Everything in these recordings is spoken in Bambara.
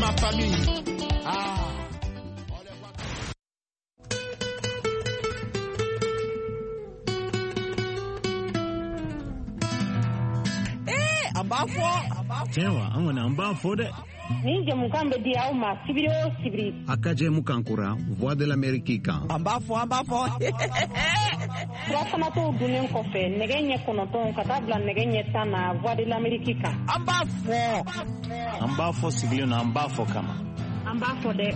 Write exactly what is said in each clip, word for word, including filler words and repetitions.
ma famille. Ah. Eh, abafo. Tewa, angona ambafo de. Ni jamukan be dia o ma sibiri o sibiri. Akaje mukankura, voix de l'Amérique kan. Ambafo, ambafo. Furafana to dunen kɔfɛ nɛgɛ ɲɛ kɔnɔntɔn ka taa bila nɛgɛ ɲɛ tan na voix de l'Amérique kan. An b'a fɔ. An b'a fɔ sigilen na, an b'a fɔ kama. An b'a fɔ dɛ.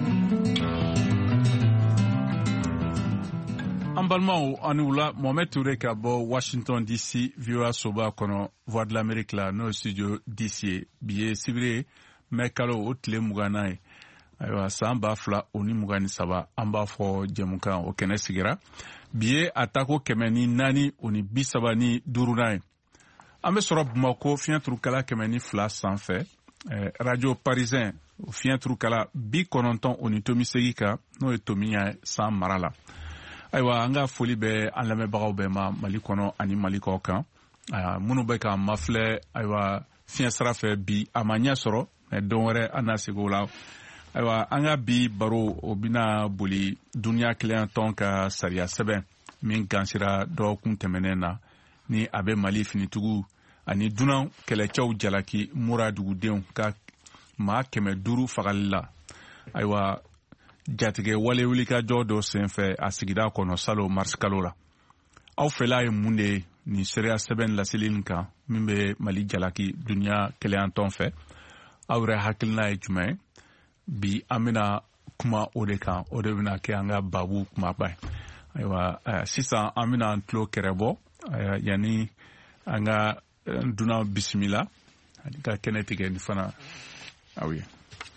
An balimaw ani wula Mohamed Touré ka bɔ Washington D C V O A soba kɔnɔ voix de l'Amérique la n'o studio D C ye bi ye sibiri mɛ kalo o tile muganna ye ayiwa san ba fila o ni mugan ni saba an b'a fɔ jɛmukan o kɛnɛ sigira bi ye a tako kɛmɛ ni naani o ni bi saba ni duurunan ye an bɛ sɔrɔ Bamakɔ fiɲɛturukala kɛmɛ ni fila sanfɛ eh, radio parisien fiɲɛturukala bi kɔnɔntɔn o ni tomi segi kan n'o ye tomiya san mara la ayiwa an ka foli bɛ an lamɛnbagaw bɛɛ ma Mali kɔnɔ ani Mali kɔ kan minnu bɛ ka mafilɛ ayiwa fiɲɛ sira fɛ bi a ma ɲɛ sɔrɔ mɛ don wɛrɛ an na segi o la ayiwa an ka bi baro o bɛna boli duniya kelen tɔn ka sariya sɛbɛn min gansira dɔgɔkun tɛmɛnen na ni a bɛ Mali finitigiw ani dunan kɛlɛcɛw jalaki mura dugudenw ka maa kɛmɛ duuru fagali la ayiwa jatigɛ wale wulikajɔ dɔ senfɛ a sigida kɔnɔ salo marisi kalo la aw fɛla ye mun de ye ni sariya sɛbɛn laseli kan min bɛ Mali jalaki duniya kelen tɔn fɛ aw yɛrɛ hakilina ye jumɛn ye bi an bɛna kuma o de kan o de bɛna kɛ an ka babu kumaba ye ayiwa sisan an bɛna an tulo kɛrɛbɔ yanni an ka dunan bisimila ani ka kɛnɛ tigɛ ni fana aw ye.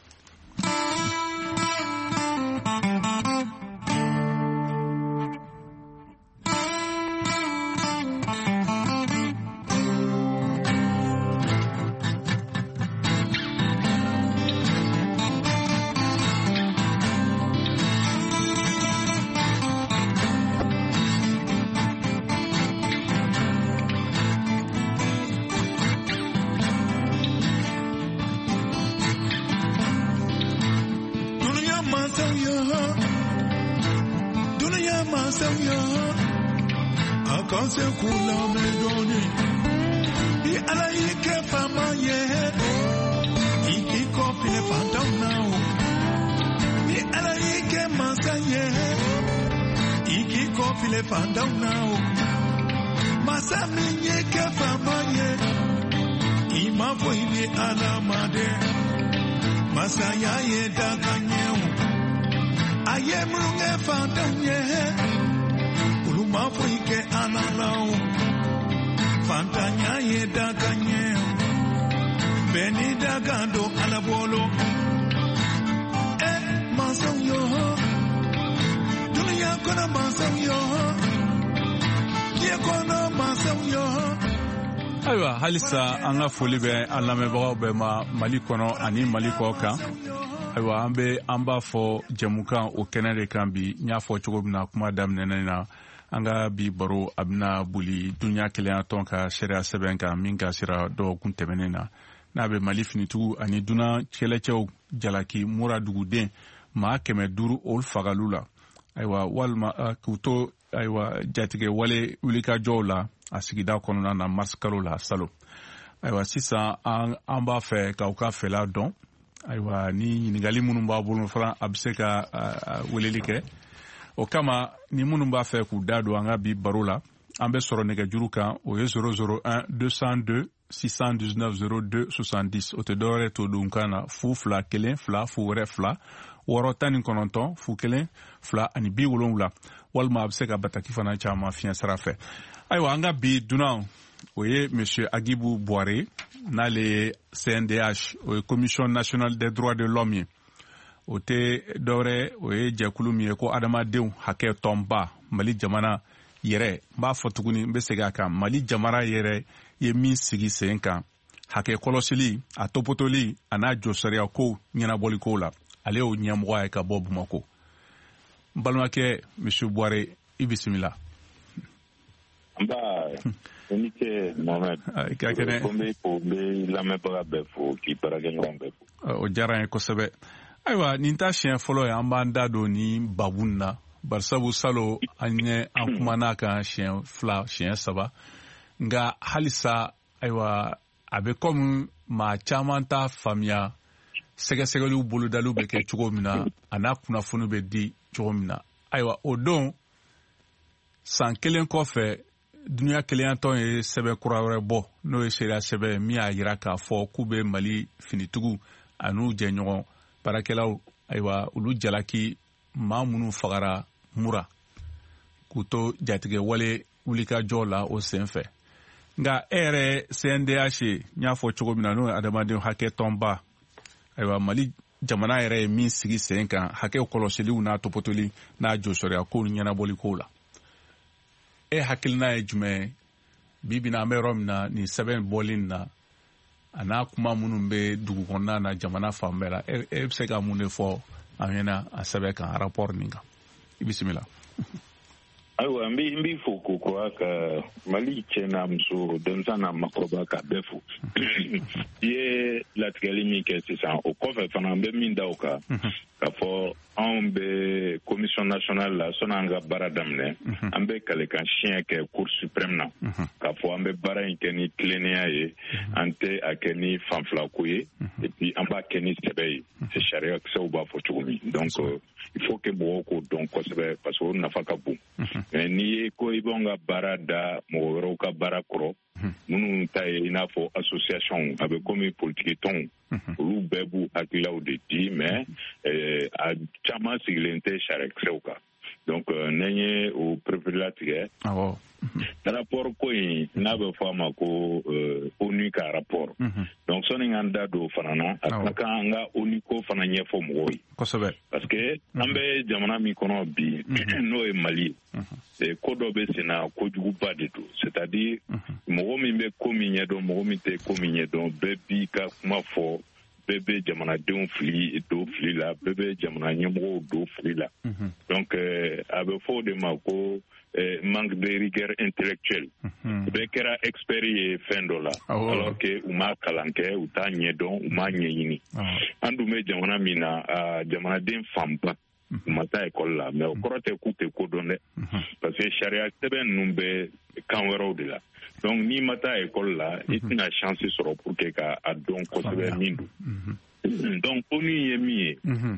Ayiwa halisa an ka foli bɛ an lamɛnbagaw bɛɛ ma Mali kɔnɔ ani Mali kɔ kan ayiwa an bɛ an b'a fɔ jɛmukan o kɛnɛ de kan bi n y'a fɔ cogo min na kuma daminɛ na an ka bi baro a bɛna boli duniya kelenya tɔn ka sariya sɛbɛn kan min ka sira dɔgɔkun tɛmɛnen na n'a bɛ Mali finitigiw ani dunan kɛlɛcɛw jalaki mura duguden maa kɛmɛ duuru olu fagalu la ayiwa walima k'u to ayiwa jatigɛ wale wulikajɔw la a sigida kɔnɔna na marisi kalo la salo ayiwa sisan an an b'a fɛ k'aw ka fɛla dɔn ayiwa ni ɲininkali minnu b'a bolo fana a bɛ se ka weleli kɛ o kama ni minnu b'a fɛ k'u da don an ka bi baro la an bɛ sɔrɔ nɛgɛjuru kan o ye zéro zéro un deux cent deux six cent dix-neuf zéro deux soixante-dix o tɛ dɔwɛrɛ to don kan na fu fila kelen fila fu wɛrɛ fila wɔɔrɔ tan ni kɔnɔntɔn fu kelen fila ani bi wolonwula walima a bɛ se ka bataki fana caman fiɲɛ sira fɛ ayiwa an ka bi dunan o ye monsieur Agibu Boire n'ale ye C N D H o ye commission nationale des droits de l'homme ye o tɛ dɔwɛrɛ o ye jɛkulu min ye ko adamadenw hakɛ tɔnba Mali jamana yɛrɛ n b'a fɔ tuguni n bɛ segin a kan Mali jamana yɛrɛ ye min sigi sen kan hakɛ kɔlɔsili a topotoli a n'a jɔ sariya ko ɲɛnabɔli ko la ale y'o ɲɛmɔgɔ ye ka bɔ Bamakɔ n balimakɛ monsieur Boire i bisimila. ni ce Mohamed ka kene ko me ko me lamɛnbaga bɛɛ fo k'i baarakɛɲɔgɔn bɛɛ fo o diyara n ye kosɛbɛ ayiwa nin ta siɲɛ fɔlɔ ye an b'an da don ni babu na barisabu salo an ye an kumana kan siɲɛ fila siɲɛ saba nka halisa ayiwa a bɛ komi maa caman t'a faamuya sɛgɛsɛgɛliw bolodaliw bɛ kɛ cogo min na a n'a kunnafoni bɛ di cogo min na ayiwa o don san kelen kɔfɛ duniya keleyantɔn ye sɛbɛn kura wɛrɛ bɔ n'o ye sariya sɛbɛn min y'a jira k'a fɔ k'u bɛ mali finitigiw an'u jɛɲɔgɔn baarakɛlaw ayiwa olu jalaki maa minnu fagara mura k'u to jatigɛ wale wulikajɔ la o sen fɛ nka e yɛrɛ C N D H n y'a fɔ cogo min na n'o ye adamaden hakɛ tɔnba ayiwa mali jamana yɛrɛ ye min sigi sen kan hakɛw kɔlɔsiliw n'a topotoli n'a jɔsɔrɔya kow ni ɲɛnabɔli kow la e hakilina ye jumɛn bi bi na an bɛ yɔrɔ min na nin sɛbɛn bɔli na a n'a kuma minnu bɛ dugu kɔnɔna na jamana fan bɛɛ la e bɛ se ka mun de fɔ an ɲɛna a sɛbɛn kan rapport nin kan i bisimila. ayiwa n bɛ n bɛ fo ko kura ka mali cɛ n'a muso denmisɛn n'a makɔrɔba ka bɛɛ fo i ye latigɛli min kɛ sisan o kɔfɛ fana n bɛ min da o kan k'a fɔ anw bɛ commission nationale la sɔnni an ka baara daminɛ an bɛ kalekan siɲɛ kɛ cour suprême na k'a fɔ an bɛ baara in kɛ ni tilennenya ye an tɛ a kɛ ni fanfilako ye et puis an b'a kɛ ni sɛbɛ ye c'est sariya kisɛw b'a fɔ cogo min donc il faut que mɔgɔw k'o dɔn kosɛbɛ parce que o nafa ka bon mais n'i ye ko i b'anw ka baara da mɔgɔ wɛrɛw ka baara kɔrɔ minnu ta ye i n'a fɔ association a bɛ komi politiki tɔnw olu bɛɛ b'u hakililaw de di mais a caman sigilen tɛ sariyakisɛw kan donc n'an ye o perepere latigɛ rapport ko in n'a bɛ fɔ a ma ko ONU ka rapport donc sɔnni k'an da don o fana na a ka kan an ka ONU ko fana ɲɛfɔ mɔgɔw ye kosɛbɛ parce que an bɛ jamana min kɔnɔ bi n'o ye Mali ye ko dɔ bɛ sen na kojuguba de don c'est à dire mɔgɔ min bɛ ko min ɲɛdɔn mɔgɔ min tɛ ko min ɲɛdɔn bɛɛ b'i ka kuma fɔ bɛɛ bɛ jamanadenw fili don fili la bɛɛ bɛ jamana ɲɛmɔgɔw don fili la donc a bɛ fɔ o de ma ko manque de rigueur intellectuelle bɛɛ kɛra expert ye fɛn dɔ la alors que u m'a kalan kɛ u t'a ɲɛdɔn u m'a ɲɛɲini an dun bɛ jamana min na jamanaden fanba u ma taa école la mais o kɔrɔ tɛ k'u tɛ ko dɔn dɛ parce que sariya sɛbɛn ninnu bɛ kan wɛrɛw de la donc n'i ma taa école la i tɛna chance sɔrɔ pour que ka a dɔn kosɛbɛ min don donc ONU ye min ye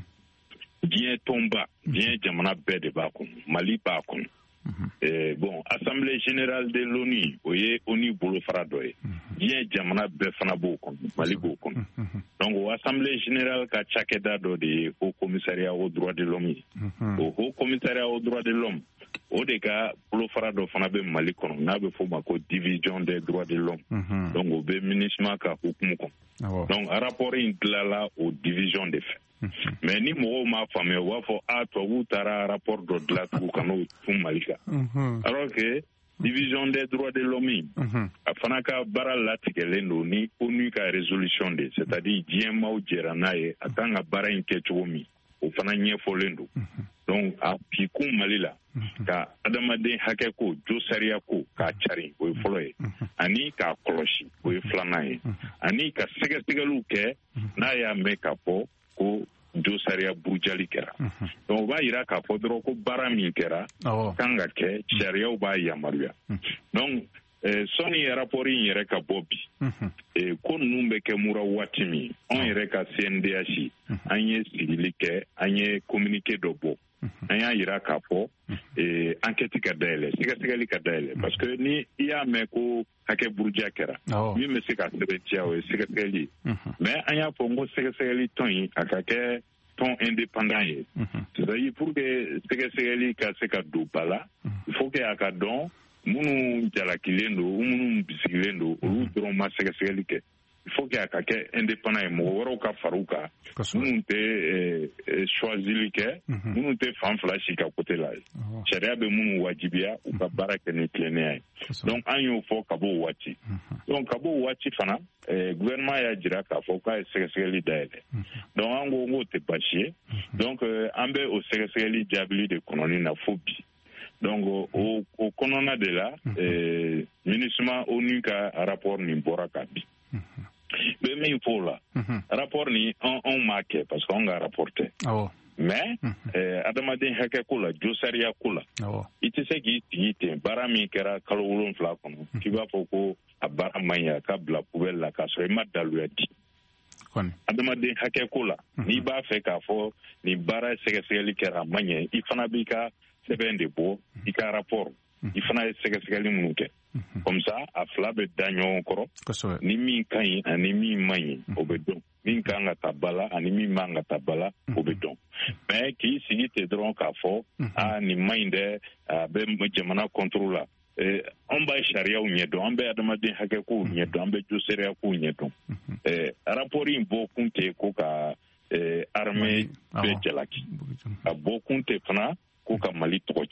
diɲɛ tɔnba diɲɛ jamana bɛɛ de b'a kɔnɔ Mali b'a kɔnɔ Eh, bon, Assemblée générale de l'ONU, o ye ONU bolofara dɔ ye diɲɛ jamana bɛɛ fana b'o kɔnɔ Mali b'o kɔnɔ donc o Assemblée générale ka cakɛda dɔ de ye Haut Commissariat aux droits de l'homme ye o Haut Commissariat aux droits de l'homme o de ka bolofara dɔ fana bɛ Mali kɔnɔ n'a bɛ fɔ o ma ko division des droits de l'homme donc o bɛ MINUSMA ka hukumu kɔnɔ donc rapport in tilala o division de fɛ mais ni mɔgɔw m'a faamuya u b'a fɔ a tubabuw taara rapport dɔ dilan tugun ka n'o tun Mali kan alors que division des droits de l'homme a fana ka baara latigɛlen don ni ONU ka résolution de c'est à dire diɲɛmaaw jɛra n'a ye a kan ka baara in kɛ cogo min o fana ɲɛfɔlen don donc a bi kun Mali la ka adamaden hakɛ ko jo sariya ko k'a cari o ye fɔlɔ ye ani k'a kɔlɔsi o ye filanan ye ani ka sɛgɛsɛgɛliw kɛ n'a y'a mɛn ka fɔ ko jo sariya burujali kɛra donc o b'a yira k'a fɔ dɔrɔn ko baara min kɛra kan ka kɛ sariyaw b'a yamaruya donc sɔnni rapport in yɛrɛ ka bɔ bi ko ninnu bɛ kɛ mura waati min anw yɛrɛ ka C N D H an ye sigili kɛ an ye communiqué dɔ bɔ an y'a yira k'a fɔ enquête ka dayɛlɛ sɛgɛsɛgɛli ka dayɛlɛ parce que ni i y'a mɛn ko hakɛ buruja kɛra min bɛ se ka sɛbɛntiya o ye sɛgɛsɛgɛli ye mais an y'a fɔ n ko sɛgɛsɛgɛli tɔn in a ka kɛ tɔn indépendant ye c'est-à-dire pour que sɛgɛsɛgɛli ka se ka don ba la il faut que a ka dɔn minnu jalakilen don minnu bisigilen don olu dɔrɔn ma sɛgɛsɛgɛli kɛ il faut que a ka kɛ indépendant ye mɔgɔ wɛrɛw ka fara u kan minnu tɛ choisili kɛ minnu tɛ fan fila si ka côté la ye sariya bɛ minnu wajibiya u ka baara kɛ ni tilennenya ye donc an y'o fɔ ka b'o waati donc ka b'o waati fana gouvernement y'a jira k'a fɔ k'a ye sɛgɛsɛgɛli dayɛlɛ donc an ko k'o tɛ baasi ye donc an bɛ o sɛgɛsɛgɛli jaabili de kɔnɔni na fo bi donc o o kɔnɔna de la eh MINUSMA ONU ka rapport ni bɔra ka bi bɛ min fɔ la rapport ni on on m'a kɛ parce que on ka rapporté mais eh adamaden hakɛ ko la josariya ko la i tɛ se k'i sigi ten baara min kɛra kalo wolonwula kɔnɔ k'i b'a fɔ ko a baara man ɲi ka bila poubelle la k'a sɔrɔ i ma daluya di adamaden hakɛ ko la n'i b'a fɛ k'a fɔ ni baara sɛgɛsɛgɛli kɛra a man ɲɛ i fana b'i ka sɛbɛn de bɔ i ka rapport i fana ye sɛgɛsɛgɛli minnu kɛ comme ça a fila bɛ da ɲɔgɔn kɔrɔ ni min ka ɲi ani min man ɲi o bɛ dɔn min kan ka ta bala ani min man ka ta bala o bɛ dɔn mais k'i sigi ten dɔrɔn k'a fɔ a nin man ɲi dɛ a bɛ jamana contrôle la an b'a sariyaw ɲɛdɔn an bɛ adamaden hakɛ kow ɲɛdɔn an bɛ josariya kow ɲɛdɔn rapport in bɔ kun tɛ ko ka armée bɛɛ jalaki a bɔ kun tɛ fana ko ka Mali tɔgɔ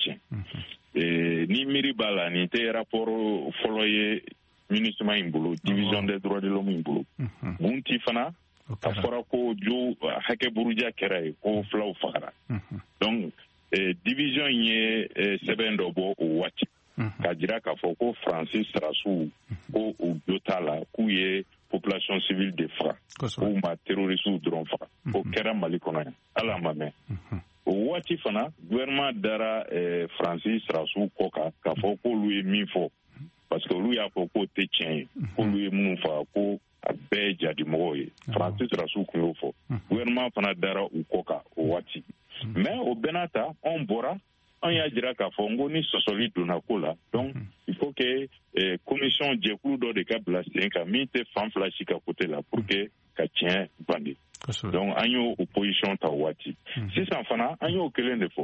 tiɲɛ ni miiri b'a la nin tɛ rapport fɔlɔ ye MINUSMA in bolo division des droits de l'homme in bolo mun ti fana a fɔra ko jo hakɛ buruja kɛra ye ko filaw fagara donc division in ye sɛbɛn dɔ bɔ o waati k'a jira k'a fɔ ko Francis Srasiw ko u jo t'a la k'u ye population civile de faga k'u ma terroriste dɔrɔn faga o kɛra Mali kɔnɔ yan ala ma mɛn o waati fana gouvernement dara Francis Srasiw kɔ kan k'a fɔ k'olu ye min fɔ parce que olu y'a fɔ k'o tɛ tiɲɛ ye k'olu ye minnu faga ko a bɛɛ ye jadimɔgɔw ye Francis Srasiw tun y'o fɔ gouvernement fana dara u kɔ kan o waati mais o bɛɛ n'a ta anw bɔra an y'a jira k'a fɔ n ko ni sɔsɔli donna ko la donc il faut que commission jɛkulu dɔ de ka bila sen kan min tɛ fan fila si ka côté la pour que ka tiɲɛ bandi donc an y'o opposition ta waati sisan fana an y'o kelen de fɔ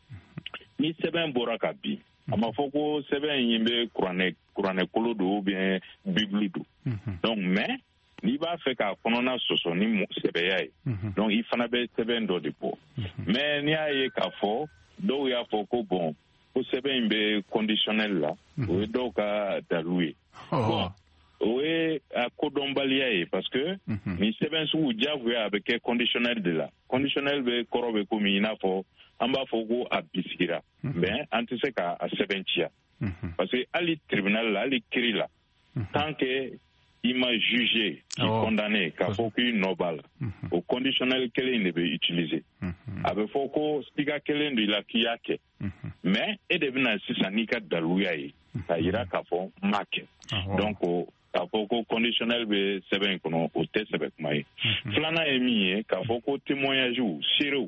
ni sɛbɛn bɔra ka bin a ma fɔ ko sɛbɛn in bɛ kuranɛ kuranɛ kolo don ou bien bible don donc mais n'i b'a fɛ k'a kɔnɔna sɔsɔ ni sɛbɛya ye donc i fana bɛ sɛbɛn dɔ de bɔ mais n'i y'a ye k'a fɔ dɔw y'a fɔ ko bon ko sɛbɛn in bɛ conditionnel la o ye dɔw ka dalu ye bon o ye a kodɔnbaliya ye parce que ni sɛbɛn sugu diyagoya a bɛ kɛ conditionnel de la conditionnel bɛ kɔrɔ bɛ komi i n'a fɔ an b'a fɔ ko a bisigira mais an tɛ se k'a sɛbɛnciya parce que hali tribunal la hali kiiri la tant que i ma jugé k'i condamné k'a fɔ k'i nɔ b'a la o conditionnel kelen de bɛ utiliser a bɛ fɔ ko siga kelen de la k'i y'a kɛ mais e de bɛna sisan n'i ka daluya ye k'a jira k'a fɔ n m'a kɛ donc k'a fɔ ko conditionnel bɛ sɛbɛn in kɔnɔ o tɛ sɛbɛn kuma ye filanan ye min ye k'a fɔ ko témoignage seerew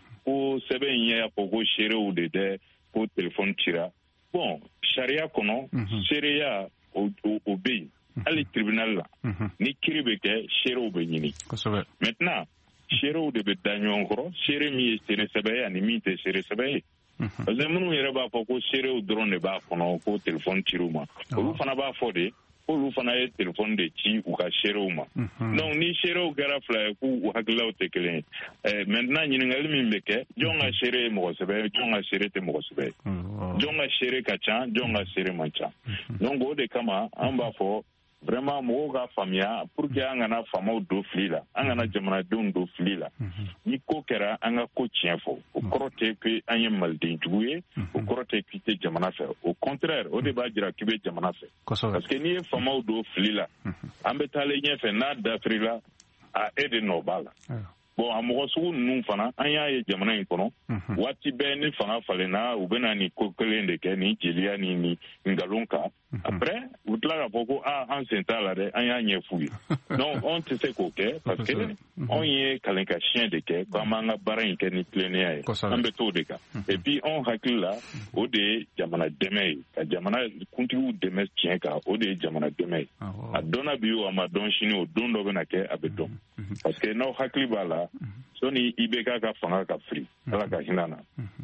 ko sɛbɛn in y'a fɔ ko seerew de tɛ ko téléphone cira bon sariya kɔnɔ seereya o bɛ yen hali tribunal la ni kiiri bɛ kɛ seerew bɛ ɲini maintenant seerew de bɛ da ɲɔgɔn kɔrɔ seere min ye seere sɛbɛn ye ani min tɛ seere sɛbɛn ye parce que minnu yɛrɛ b'a fɔ ko seerew dɔrɔn de b'a kɔnɔ ko téléphone cir'u ma olu fana b'a fɔ de k'olu fana ye téléphone de ci u ka seerew ma donc ni seerew kɛra fila ye k'u hakililaw tɛ kelen ye maintenant ɲininkali min bɛ kɛ jɔn ka seere ye mɔgɔ sɛbɛ ye jɔn ka seere tɛ mɔgɔ sɛbɛ ye jɔn ka seere ka ca jɔn ka seere man ca donc o de kama an b'a fɔ vraiment mɔgɔw ka faamuya pour que an kana faamaw don fili la an kana jamanadenw don fili la ni ko kɛra an ka ko tiɲɛ fɔ o kɔrɔ tɛ ko an ye malidenjugu ye o kɔrɔ tɛ k'i tɛ jamana fɛ au contraire o de b'a jira k'i bɛ jamana fɛ parce que n'i ye faamaw don fili la an bɛ taalen ɲɛfɛ n'a dafirila a e de nɔ b'a la bon a mɔgɔ sugu ninnu fana an y'a ye jamana in kɔnɔ waati bɛɛ ni fanga falenna u bɛna nin ko kelen de kɛ ni jeliya ni ni nkalon kan après u tila k'a fɔ ko ah an sen t'a la dɛ an y'a ɲɛ f'u ye donc anw tɛ se k'o kɛ parce que anw ye kalenkasiyɛn de kɛ k'an b'an ka baara in kɛ ni tilennenya ye an bɛ t'o de kan et puis anw hakili la o de ye jamana dɛmɛ ye ka jamana kuntigiw dɛmɛ tiɲɛ kan o de ye jamana dɛmɛ ye a dɔnna bi o a ma dɔn sini o don dɔ bɛna kɛ a bɛ dɔn parce que n'aw hakili b'a la sɔni I B K ka fanga ka firi ala ka hinɛ na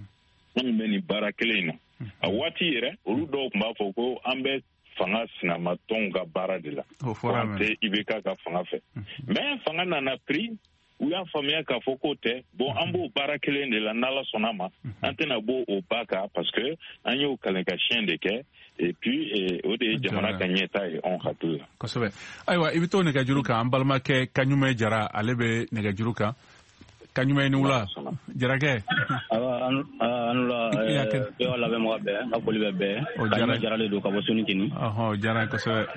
anw bɛ nin baara kelen in na a waati yɛrɛ olu dɔw tun b'a fɔ ko an bɛ fanga sinamatɔnw ka baara de la an tɛ I B K ka fanga fɛ mais fanga nana piri u y'a faamuya k'a fɔ k'o tɛ bon an b'o baara kelen de la n'ala sɔnna ma an tɛna bɔ o ba kan parce que an y'o kalenkasiyɛn de kɛ et puis o de ye jamana ka ɲɛta ye anw hakili la kosɛbɛ ayiwa i bɛ to nɛgɛjuru kan an balimakɛ Kaɲume Jara ale bɛ nɛgɛjuru kan Kanyuma ni wula jarake anula e wala be mo be akoli be be kanyuma jarale do ka bo suni kini aha jara ko se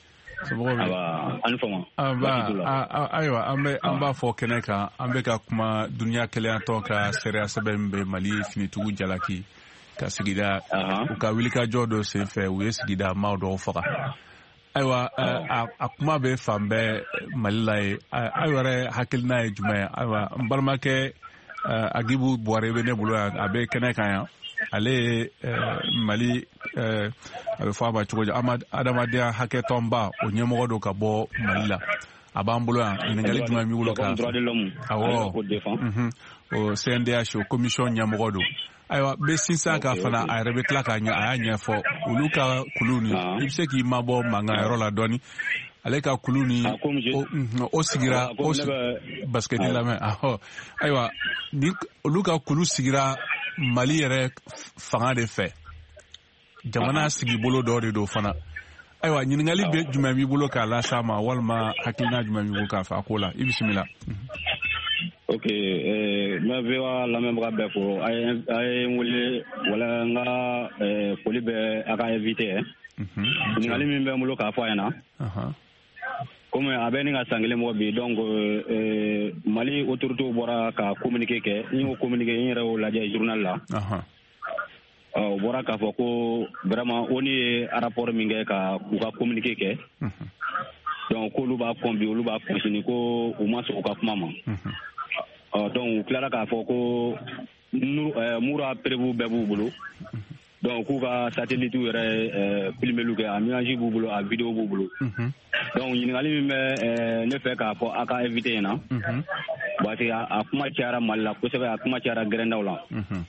aba anfoma aba aywa ambe amba fo keneka ambe ka kuma dunia kele to ka sere sabembe mali fini tugu jalaki ka sigida ka wilika jodo se fe we sigida mawdo foka aywa akuma be fambe malilai ayware hakilna juma aywa mbalmake agibu boire be ne bulu abe keneka ya ale mali abe faba chugo amad adamadia haketomba onyemo do ka bo malila abambulo en ngali juma mi wulo ka awo mhm o C N D H o commission nyamo do aywa be sinsa ka fana ayrebe klaka nya anya fo uluka kuluni ibse ki mabo manga rola doni aleka kuluni o sigira o basket la me aho aywa dik uluka kulu sigira mali yere fanga de fe jamana sigi bolo do de do fana aywa nyingali be juma mi bolo ka la sama walma hakina juma mi bolo ka fa kola bismillah. Ok, eh, ma vewa la même rabbe ko ay ay wole wala nga eh polibe aka invité mhm ngali mi be mulo ka fa yana aha comme abeni nga sangale mo bi donc euh mali autorité bora ka communiquer ke ni o communiquer ni rew la jay journal la aha euh bora ka fa ko vraiment oni rapport mi ngai ka ku ka communiquer ke mhm donc ko lu ba kombi lu ba continue ko au moins ko ka mama mhm donc clara ka fo ko mura prévu bebu bulu donc ku ka satellite yere filmer lu ke image bu bulu a vidéo bu bulu donc ni ngali mi ne fe ka fo aka inviter na ba ti a kuma tiara malla ko se ba kuma tiara grenda wala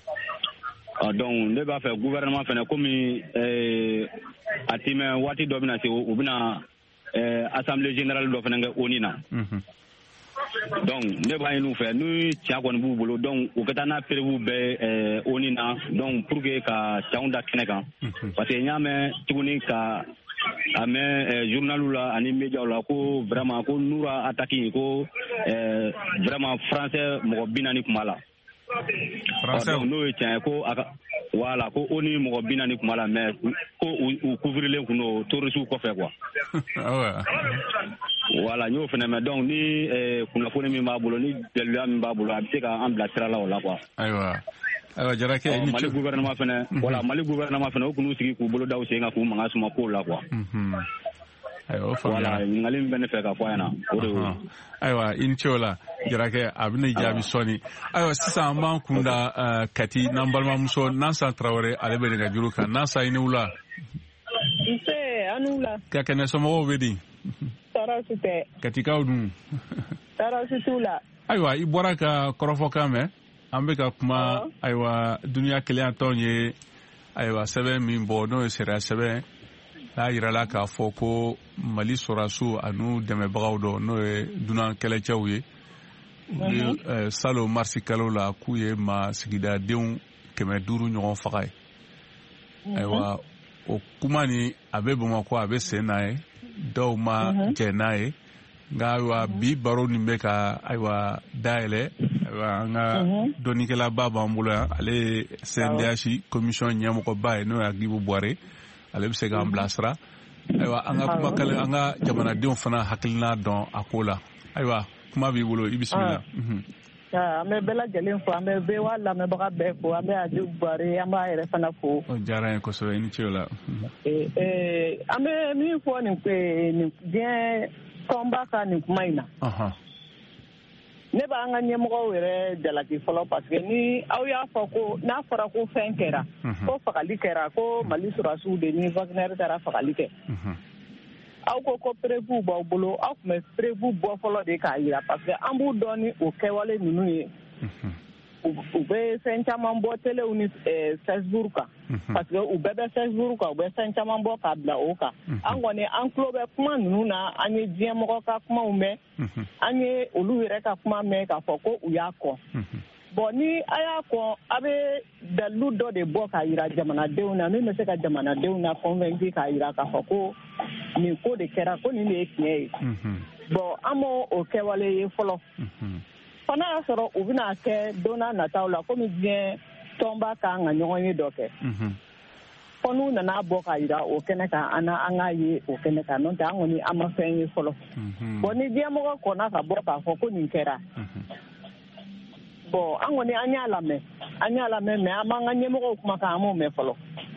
donc ne ba fe gouvernement fene comme euh atime wati do bina se o bina assemblée générale do fene nga onina donc ne ba yinu fe nu tia ko bu bolo donc o kata na prévu be euh onina donc pour que ka taunda keneka parce que nyame tuguni ka ame journal la ani media la ko vraiment ko nura attaquer ko euh vraiment français mo binani kumala français no tia ko aka wala ko oni mo binani kumala mais ko ou couvrir le kuno tourisu ko fe quoi ah ouais voilà nous faisons donc ni kuna fone mi mabulo ni delu am mabulo abite ka ambla trala wala quoi aywa aywa jarake ni mali gouvernement fene voilà mali gouvernement fene ko nu sigi ku bolo daw senga ku manga suma ko la quoi mhm aywa fa voilà ngali mbene fe ka kwa na aywa inchola jarake abine jabi soni aywa sisa amban kunda kati nambalma muso nansa trawore alebe nga juruka nansa ini ula ise anula ka kana somo obedi tarasite katika udu tarasitula aywa ibora ka korofo kame ambe ka kuma uh. aywa dunia kele tonye aywa sebe mimbo no sera sebe la yirala ka foko mali sorasu anu deme bagawdo no duna kele chawye uh-huh. salo marsi kalola kuye ma sigida deun keme duru nyon fakay uh-huh. aywa o kumani abe boma ko abe senae daw ma jenae nga wa bi baro ni meka aywa daile aywa nga donikela baba ambula ale C N D H commission nyamo ko bae no agibu boire ale bise ga amblasra aywa anga kuma kala anga jamana dion fana hakilna don akola aywa kuma bi bulo bismillah mhm ah me bela jelen fo ambe be wala me baga be fo ambe adu boire amba ere fana fo o jara ko so ni chiola eh eh ambe mi fo ni pe ni bien tomba ka ni kumaina aha ne ba nga nyemo were jalaki folo parce que ni aw ya fo ko na fara ko fenkera ko fakali kera ko mali surasu de ni Wagner dara fakali ke aw ko ko prévu bo bolo aw me prévu bo folo de ka ira parce que ambu doni o kewale nunu ye u be sencha mambo tele uni Facebook ka parce que u bebe Facebook ka u be sencha mambo ka bla o ka angone anklo be kuma nunu na anye diemo ka kuma ume anye olu ire ka kuma me ka foko u yako bon ni aya ko abe dalu do de bo ka ira jamana deuna mi me se ka jamana deuna convaincre ka ira ka foko ni ko de kera ko ni le kiye bon amo o kewale ye folo fana y'a sɔrɔ u bɛna kɛ donna nataw la komi diɲɛ tɔnba kan ka ɲɔgɔn ye dɔ kɛ fɔ n'u nana bɔ ka jira o kɛnɛ kan an an ka ye o kɛnɛ kan n'o tɛ an kɔni an ma fɛn ye fɔlɔ bɔn ni diɲɛmɔgɔ kɔnna ka bɔ k'a fɔ ko nin kɛra bɔn an kɔni an y'a lamɛn an y'a lamɛn mɛ an b'an ka ɲɛmɔgɔw kumakan an m'o mɛn fɔlɔ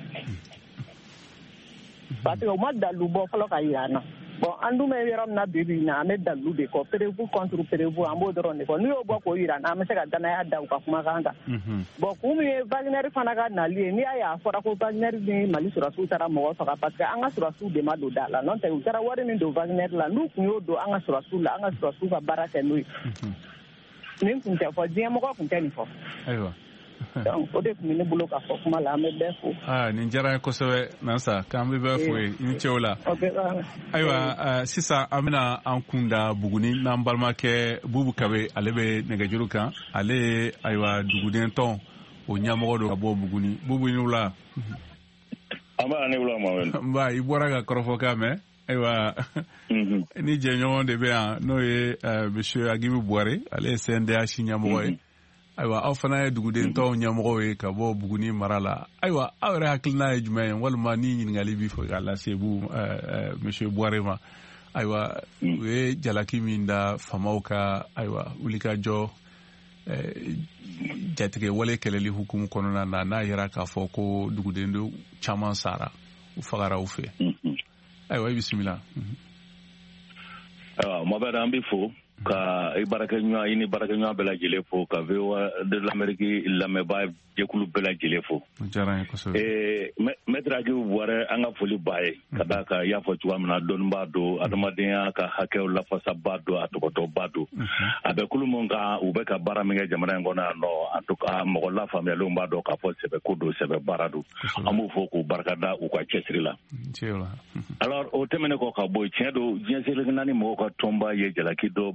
parce que u ma dalu bɔ fɔlɔ ka jira an na bon an dun bɛ yɔrɔ min na bi bi na an bɛ dalu de kɔ perevu contre perevu an b'o dɔrɔn de kɔ n'u y'o bɔ k'o jira an na an bɛ se ka danaya da u ka kumakan kan bon kun min ye Wagner fana ka nali ye n'i y'a ye a fɔra ko Wagner ni Mali surasiw taara mɔgɔ faga parce que an ka surasiw de ma don da la n'o tɛ u taara wari min don Wagner la n'u kun y'o don an ka surasiw la an ka surasiw ka baara kɛ n'o ye nin kun tɛ fɔ diɲɛmɔgɔ kun tɛ nin fɔ ayiwa donc o de kun ne bolo ka fɔ kuma la an bɛ bɛɛ fo ah nin diyara n ye kosɛbɛ Nansa k'an bɛ bɛɛ fo ye i ni cɛw la ayiwa sisan an bɛna an kun da Buguni n'an balimakɛ Bubu Kabe ale bɛ nɛgɛjuru kan ale ye ayiwa duguden tɔn o ɲɛmɔgɔ don ka bɔ Buguni Bubu i ni wula an b'a ni wula Mohamed nba i bɔra ka kɔrɔfɔkan mɛn ayiwa ni jɛɲɔgɔn de bɛ yan n'o ye monsieur Agibu Buware ale ye C N D H ɲɛmɔgɔ ye ayiwa aw fana ye duguden tɔnw ɲɛmɔgɔw ye ka bɔ Buguni mara la ayiwa aw yɛrɛ hakilina ye jumɛn ye walima ni ɲininkali b'i fɛ k'a lase bu monsieur Buware ma ayiwa u ye jalaki min da famaw ka ayiwa wulikajɔ jatigɛ wale kɛlɛli hukumu kɔnɔna na n'a yɛrɛ k'a fɔ ko duguden caman sara u fagara u fɛ ayiwa i bisimila ayiwa Mohamed an b'i fo ka i barakɛɲɔgɔn i ni barakɛɲɔgɔn bɛɛ lajɛlen fo ka V O A de l'Amérique lamɛnbaa jɛkulu bɛɛ lajɛlen fo. ee Maître Agibu Buware an ka foli b'a ye ka d'a kan i y'a fɔ cogoya min na dɔnnibaa don adamadenya ka hakɛw lafasabaa don a tɔgɔtɔbaa don a bɛ kulu min kan u bɛ ka baara min kɛ jamana in kɔnɔ yan nɔ en tout cas mɔgɔ lafaamuyalenw b'a dɔn k'a fɔ sɛbɛko don sɛbɛ baara don an b'u fɔ k'u barikada u ka cɛsiri la. alors o tɛmɛnen kɔ ka bɔ tiɲɛ don diɲɛ seleke naani mɔgɔw ka tɔnba ye jalaki dɔ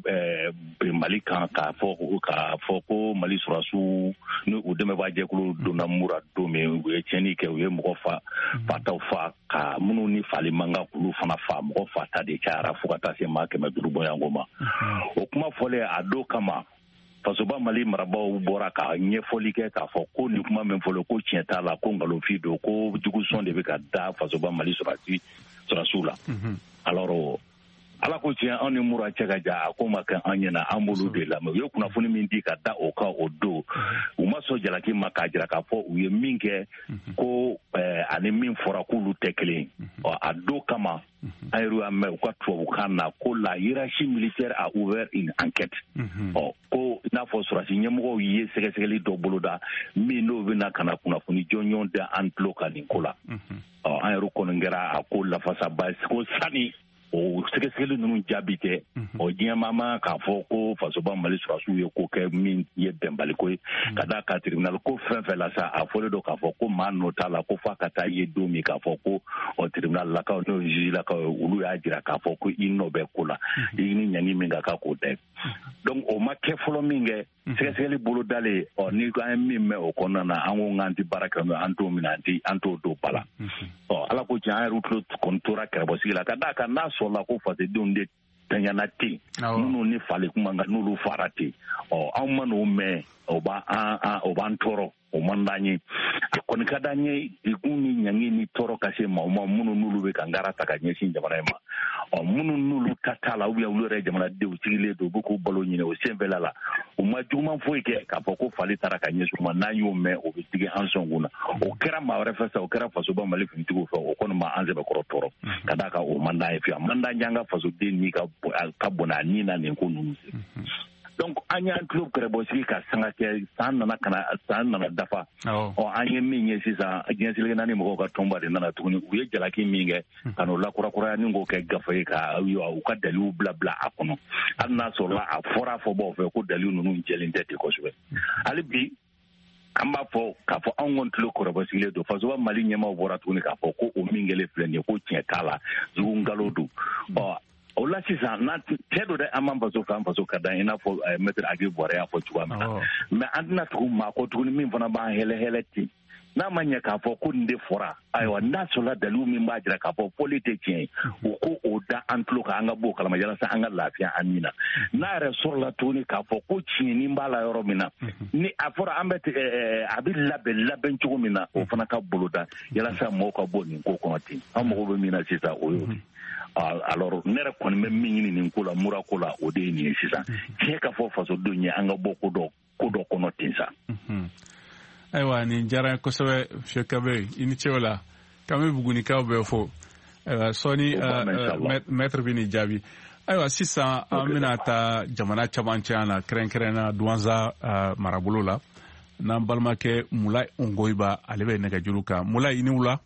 Mali kan k'a fɔ k'a fɔ ko Mali surasiw ni u dɛmɛbaa jɛkulu donna mura don min u ye tiɲɛni kɛ u ye mɔgɔ fa fataw fa ka minnu ni fali manga k'olu fana fa mɔgɔ fata de cayara fo ka taa se maa kɛmɛ duuru bɔyanko ma o kuma fɔlen a don kama fasoba Mali marabaaw bɔra ka ɲɛfɔli kɛ k'a fɔ ko nin kuma min fɔlɔ ko tiɲɛ t'a la ko nkalonfin don ko jugusɔn de bɛ ka da fasoba Mali surasi surasiw la alors ala ko tiɲɛ anw ni mura cɛ ka jan a ko ma kɛ an ɲɛna an b'olu de lamɛn u ye kunnafoni min di ka da o kan o don u ma sɔn jalaki ma k'a jira k'a fɔ u ye min kɛ ko ani min fɔra k'olu tɛ kelen ɔ a don kama an yɛrɛ y'a mɛn u ka tubabukan na ko la hiérarchie militaire a ouvert une enquête ɔ ko i n'a fɔ surasi ɲɛmɔgɔw ye sɛgɛsɛgɛli dɔ boloda min n'o bɛna ka na kunnafoni jɔnjɔn da an tulo kan nin ko la ɔ an yɛrɛ kɔni kɛra a ko lafasaba ko sani o sɛgɛsɛgɛli ninnu jaabi tɛ o diɲɛmaa ma k'a fɔ ko fasoba Mali surasiw ye ko kɛ min ye bɛnbaliko ye ka d'a kan tribunal ko fɛn fɛn la sa a fɔlen don k'a fɔ ko maa nɔ t'a la ko f'a ka taa ye don min k'a fɔ ko o tribunal lakaw n'o ye juge lakaw ye olu y'a jira k'a fɔ ko i nɔ bɛ ko la i ni ɲangi min ka kan k'o dɛ donc o ma kɛ fɔlɔ min kɛ sɛgɛsɛgɛli bolo dalen ɔ ni an ye min mɛn o kɔnɔna na an ko k'an tɛ baara kɛ an t'o minɛ an tɛ an t'o don ba la ɔ ala ko tiɲɛ an yɛrɛ tulo kɔni tora kɛrɛbɔsigi la ka d'a kan n'a sɔrɔla ko fasodenw de tɛɲana ten minnu ni fali kuma kan n'olu fara ten ɔ anw ma n'o mɛn o b'an o b'an tɔɔrɔ o man d'an ye a kɔni ka d'an ye degun ni ɲangi ni tɔɔrɔ ka se maa ma minnu n'olu bɛ ka ngara ta ka ɲɛsin jamana in ma ɔ minnu n'olu ta t'a la ubiyɛn olu yɛrɛ jamanadenw sigilen don u bɛ k'u balo ɲini o senfɛla la u ma juguman foyi kɛ k'a fɔ ko fali taara ka ɲɛsin u ma n'an y'o mɛn o bɛ digi an sɔn kun na o kɛra maa wɛrɛ fɛ sa o kɛra fasoba Mali finitigiw fɛ o kɔni ma an sɛbɛkɔrɔ tɔɔrɔ ka d'a kan o man d'an ye fiyewu a man d'an ye an ka fasoden ni ka bon a ni na nin ko ninnu donc an y'an tulo kɛrɛbɔsigi ka sanga kɛ san nana kana san nana dafa ɔ an ye min ye sisan diɲɛ seleke naani mɔgɔw ka tɔnba de nana tuguni u ye jalaki min kɛ ka n'o lakurakuraya ni k'o kɛ gafe ye ka u ka dalilu bila bila a kɔnɔ hali n'a sɔrɔla a fɔra fɔbaw fɛ ko dalilu ninnu jɛlen tɛ ten kosɛbɛ hali bi an b'a fɔ k'a fɔ anw kɔni tulo kɔrɔbɔsigilen don fasoba Mali ɲɛmaaw bɔra tuguni k'a fɔ ko o min kɛlen filɛ nin ye ko tiɲɛ t'a la jugu nkalon don ɔ o la sisan n'a cɛ don dɛ an b'an faso k'an faso ka d'an i n'a fɔ Maître Agibu Buware y'a fɔ cogoya min na mais an tɛna tugu maa kɔ tuguni min fana b'an hɛlɛ hɛlɛ ten n'a ma ɲɛ k'a fɔ ko nin de fɔra ayiwa n'a sɔrɔla dalilu min b'a jira k'a fɔ fɔli tɛ tiɲɛ u ko o da an tulo kan an ka b'o kalama yalasa an ka lafiya an ni na n'a yɛrɛ sɔrɔla tuguni k'a fɔ ko tiɲɛni b'a la yɔrɔ min na ni a fɔra an bɛ a bɛ labɛn labɛn cogo min na o fana ka boloda yalasa mɔgɔw ka bɔ nin ko kɔnɔ ten an mago bɛ min na sisan o y'o alors ne yɛrɛ kɔni bɛ min ɲini nin ko la mura ko la o de ye nin ye sisan tiɲɛ ka fɔ fasodenw ye an ka bɔ ko dɔ ko dɔ kɔnɔ ten sa. Ayiwa nin diyara n ye kosɛbɛ Sheikh Kabe i ni ce o la k'an bɛ Bugunikaw bɛɛ fo ayiwa sɔɔni maître bɛ nin jaabi ayiwa sisan an bɛna taa jamana camancɛ na kɛrɛnkɛrɛnnenya Douentza marabolo la n'an balimakɛ Mulayi Ongoyiba ale bɛ nɛgɛjuru kan Mulayi i ni wula.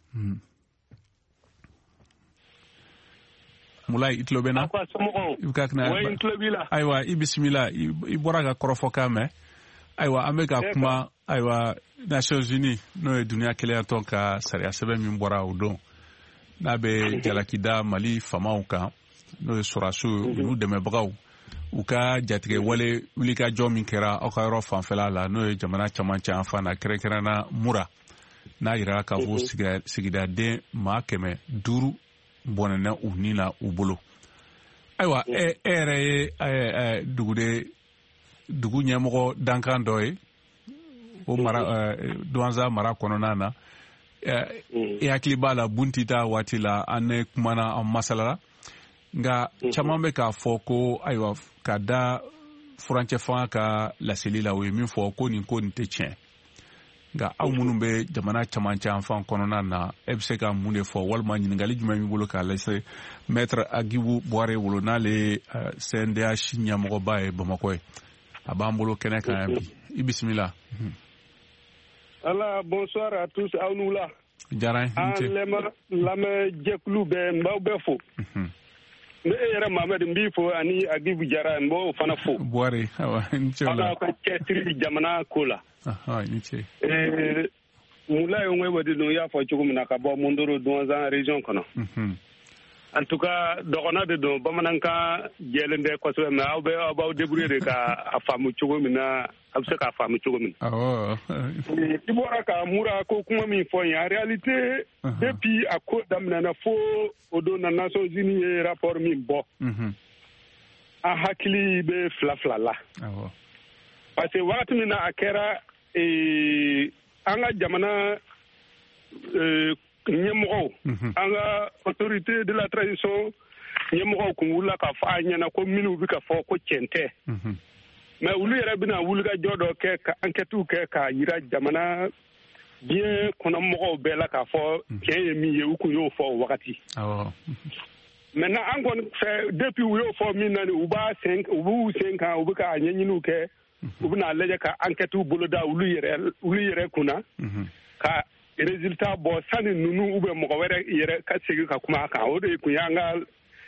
Mulayi i tulo bɛ na i bɛ ka kana ayiwa i bisimila i bɔra ka kɔrɔfɔkan mɛn ayiwa an bɛ ka kuma ayiwa Nations Unies n'o ye duniya kelenya tɔn ka sariya sɛbɛn min bɔra o don n'a bɛ jalaki da Mali famaw kan n'o ye sɔrɔdasiw n'u dɛmɛbagaw u ka jatigɛ wale wulikajɔ min kɛra aw ka yɔrɔ fanfɛla la n'o ye jamana camancɛ an fan na kɛrɛnkɛrɛnna Mura n'a yira k'a fɔ sigidaden maa kɛmɛ duuru bɔnɛna u ni na u bolo ayiwa e yɛrɛ ye dugude dugu ɲɛmɔgɔ dankan dɔ ye o mara Douentza mara kɔnɔna na e hakili b'a la Buntita waati la an ne kumana an masalala nka caman bɛ k'a fɔ ko ayiwa ka da furancɛ fanga ka laseli la o ye min fɔ ko nin ko nin tɛ tiɲɛ nka aw minnu bɛ jamana camancɛ an fan kɔnɔna na e bɛ se ka mun de fɔ walima ɲininkali jumɛn b'i bolo k'a lase maître Agibu Buware wolo n'ale ye C N D H ɲɛmɔgɔba ye Bamakɔ ye a b'an bolo kɛnɛ kan yan bi i bisimila. Ala bonsoir à tous aw n'u la. Diyara n ye. An lamɛnjɛkulu bɛɛ n b'aw bɛɛ fo. Ne e yɛrɛ Mohamed n b'i fo ani Agibu Jara n b'o fana fo. Buware awa n ce o la. Ala ka cɛsiri jamana ko la. Ni ce. Mulayi Ongoyiba de don y'a fɔ cogo min na ka bɔ Mondoro Douentza région kɔnɔ. En tout cas dɔgɔnɔ de don bamanankan jɛlen tɛ kosɛbɛ mais aw bɛ aw b'aw débrouiller de ka a faamu cogo min na a bɛ se k'a faamu cogo min na. I bɔra ka Mura ko kuma min fɔ yen en réalité depuis a ko daminɛna fo o don na Nations Unies ye rapport min bɔ an hakili bɛ fila fila la parce que wagati min na a kɛra an ka jamana ɲɛmɔgɔw an ka autorité de la transition ɲɛmɔgɔw kun wulila k'a fɔ a ɲɛna ko minnu bɛ ka fɔ ko tiɲɛ tɛ mais olu yɛrɛ bɛna wulikajɔ dɔ kɛ ka enquêtes kɛ k'a yira jamana diɲɛ kɔnɔmɔgɔw bɛɛ la k'a fɔ tiɲɛ ye min ye u kun y'o fɔ o wagati maintenant an kɔni fɛ depuis u y'o fɔ min na u b'a sen u b'u sen kan u bɛ ka ɲɛɲiniw kɛ u bɛna lajɛ ka enquêtes boloda olu yɛrɛ olu yɛrɛ kunna ka résultat bɔ sani ninnu ou bien mɔgɔ wɛrɛ yɛrɛ ka segin ka kuma a kan o de kun y'an ka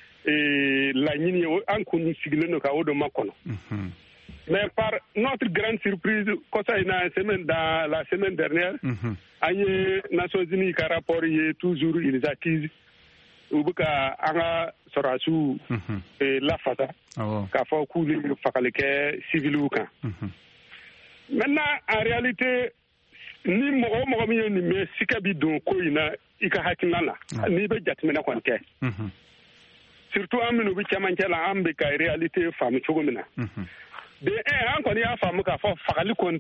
laɲini ye an kun sigilen don ka o de makɔnɔ mais par notre grande surprise kɔsa in na semaine dans la semaine dernière an ye Nations Unies ka rapport ye toujours ils accusent u bɛ ka an ka sɔrɔdasiw lafasa k'a fɔ k'olu fagali kɛ civiliw kan maintenant en réalité ni mɔgɔ mɔgɔ min ye nin mɛ sika bi don ko in na i ka hakilina la n'i bɛ jateminɛ kɔni kɛ surtout an minnu bɛ cɛmancɛ la an bɛ ka réalité faamu cogo min na de un an kɔni y'a faamu k'a fɔ fagali kɔni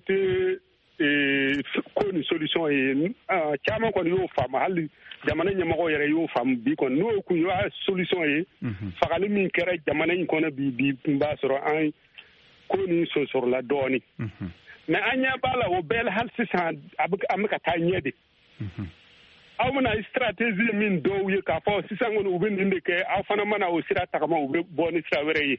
tɛ ko ni solution ye caman kɔni y'o faamu hali jamana ɲɛmɔgɔ yɛrɛ y'o faamu bi kɔni n'o kun y'a solution ye fagali min kɛra jamana in kɔnɔ bi bi kun b'a sɔrɔ an ko ni sonsɔrɔla dɔɔnin mais an ɲɛ b'a la o bɛɛ la hali sisan an bɛ ka taa ɲɛ de aw bɛna stratégie min dɔw ye k'a fɔ sisan kɔni u bɛ nin de kɛ aw fana mana o sira tagama u bɛ bɔ ni sira wɛrɛ ye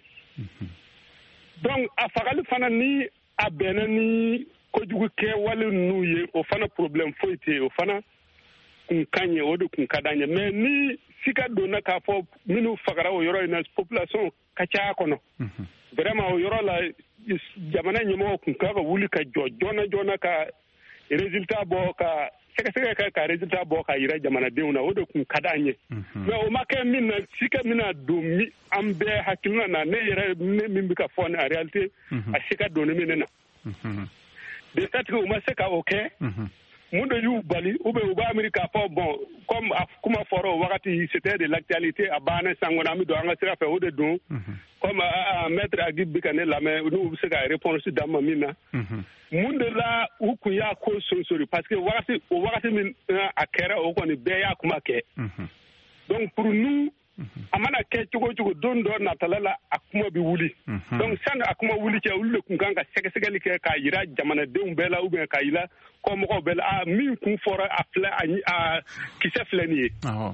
donc a fagali fana ni a bɛnna ni kojugu kɛwale ninnu ye o fana problème foyi tɛ yen o fana kun ka ɲɛ o de kun ka d'an ye mais ni sika donna k'a fɔ minnu fagara o yɔrɔ in na population ka ca a kɔnɔ vraiment o yɔrɔ la jamana ɲɛmɔgɔ kun ka ka wuli ka jɔ joona joona ka résultat bɔ ka sɛgɛsɛgɛ kɛ ka résultat bɔ ka yira jamanadenw na o de kun ka d'an ye mais o ma kɛ min na sika min na don mi an bɛɛ hakilina na ne yɛrɛ ne min bɛ ka fɔ ne en réalité a sika donni min ne na de fait que o ma se ka o kɛ mun de y'u bali ou bien u b'a miiri k'a fɔ bon comme a kuma fɔra o wagati c'était de l'actualité a banna san kɔnɔ an bɛ don an ka sira fɛ o de don comme maître Agib bɛ ka ne lamɛn n'u bɛ se ka réponse d'an ma min na mun de la u kun y'a ko sonsori parce que wagati o wagati min a kɛra o kɔni bɛɛ y'a kuma kɛ donc pour nous a mana kɛ cogo cogo don dɔ natala la a kuma bɛ wuli donc sani a kuma wuli cɛ olu de kun kan ka sɛgɛsɛgɛli kɛ k'a yira jamanadenw bɛɛ la ou bien k'a yira kɔmɔgɔw bɛɛ la a min kun fɔra a filɛ a kisɛ filɛ nin ye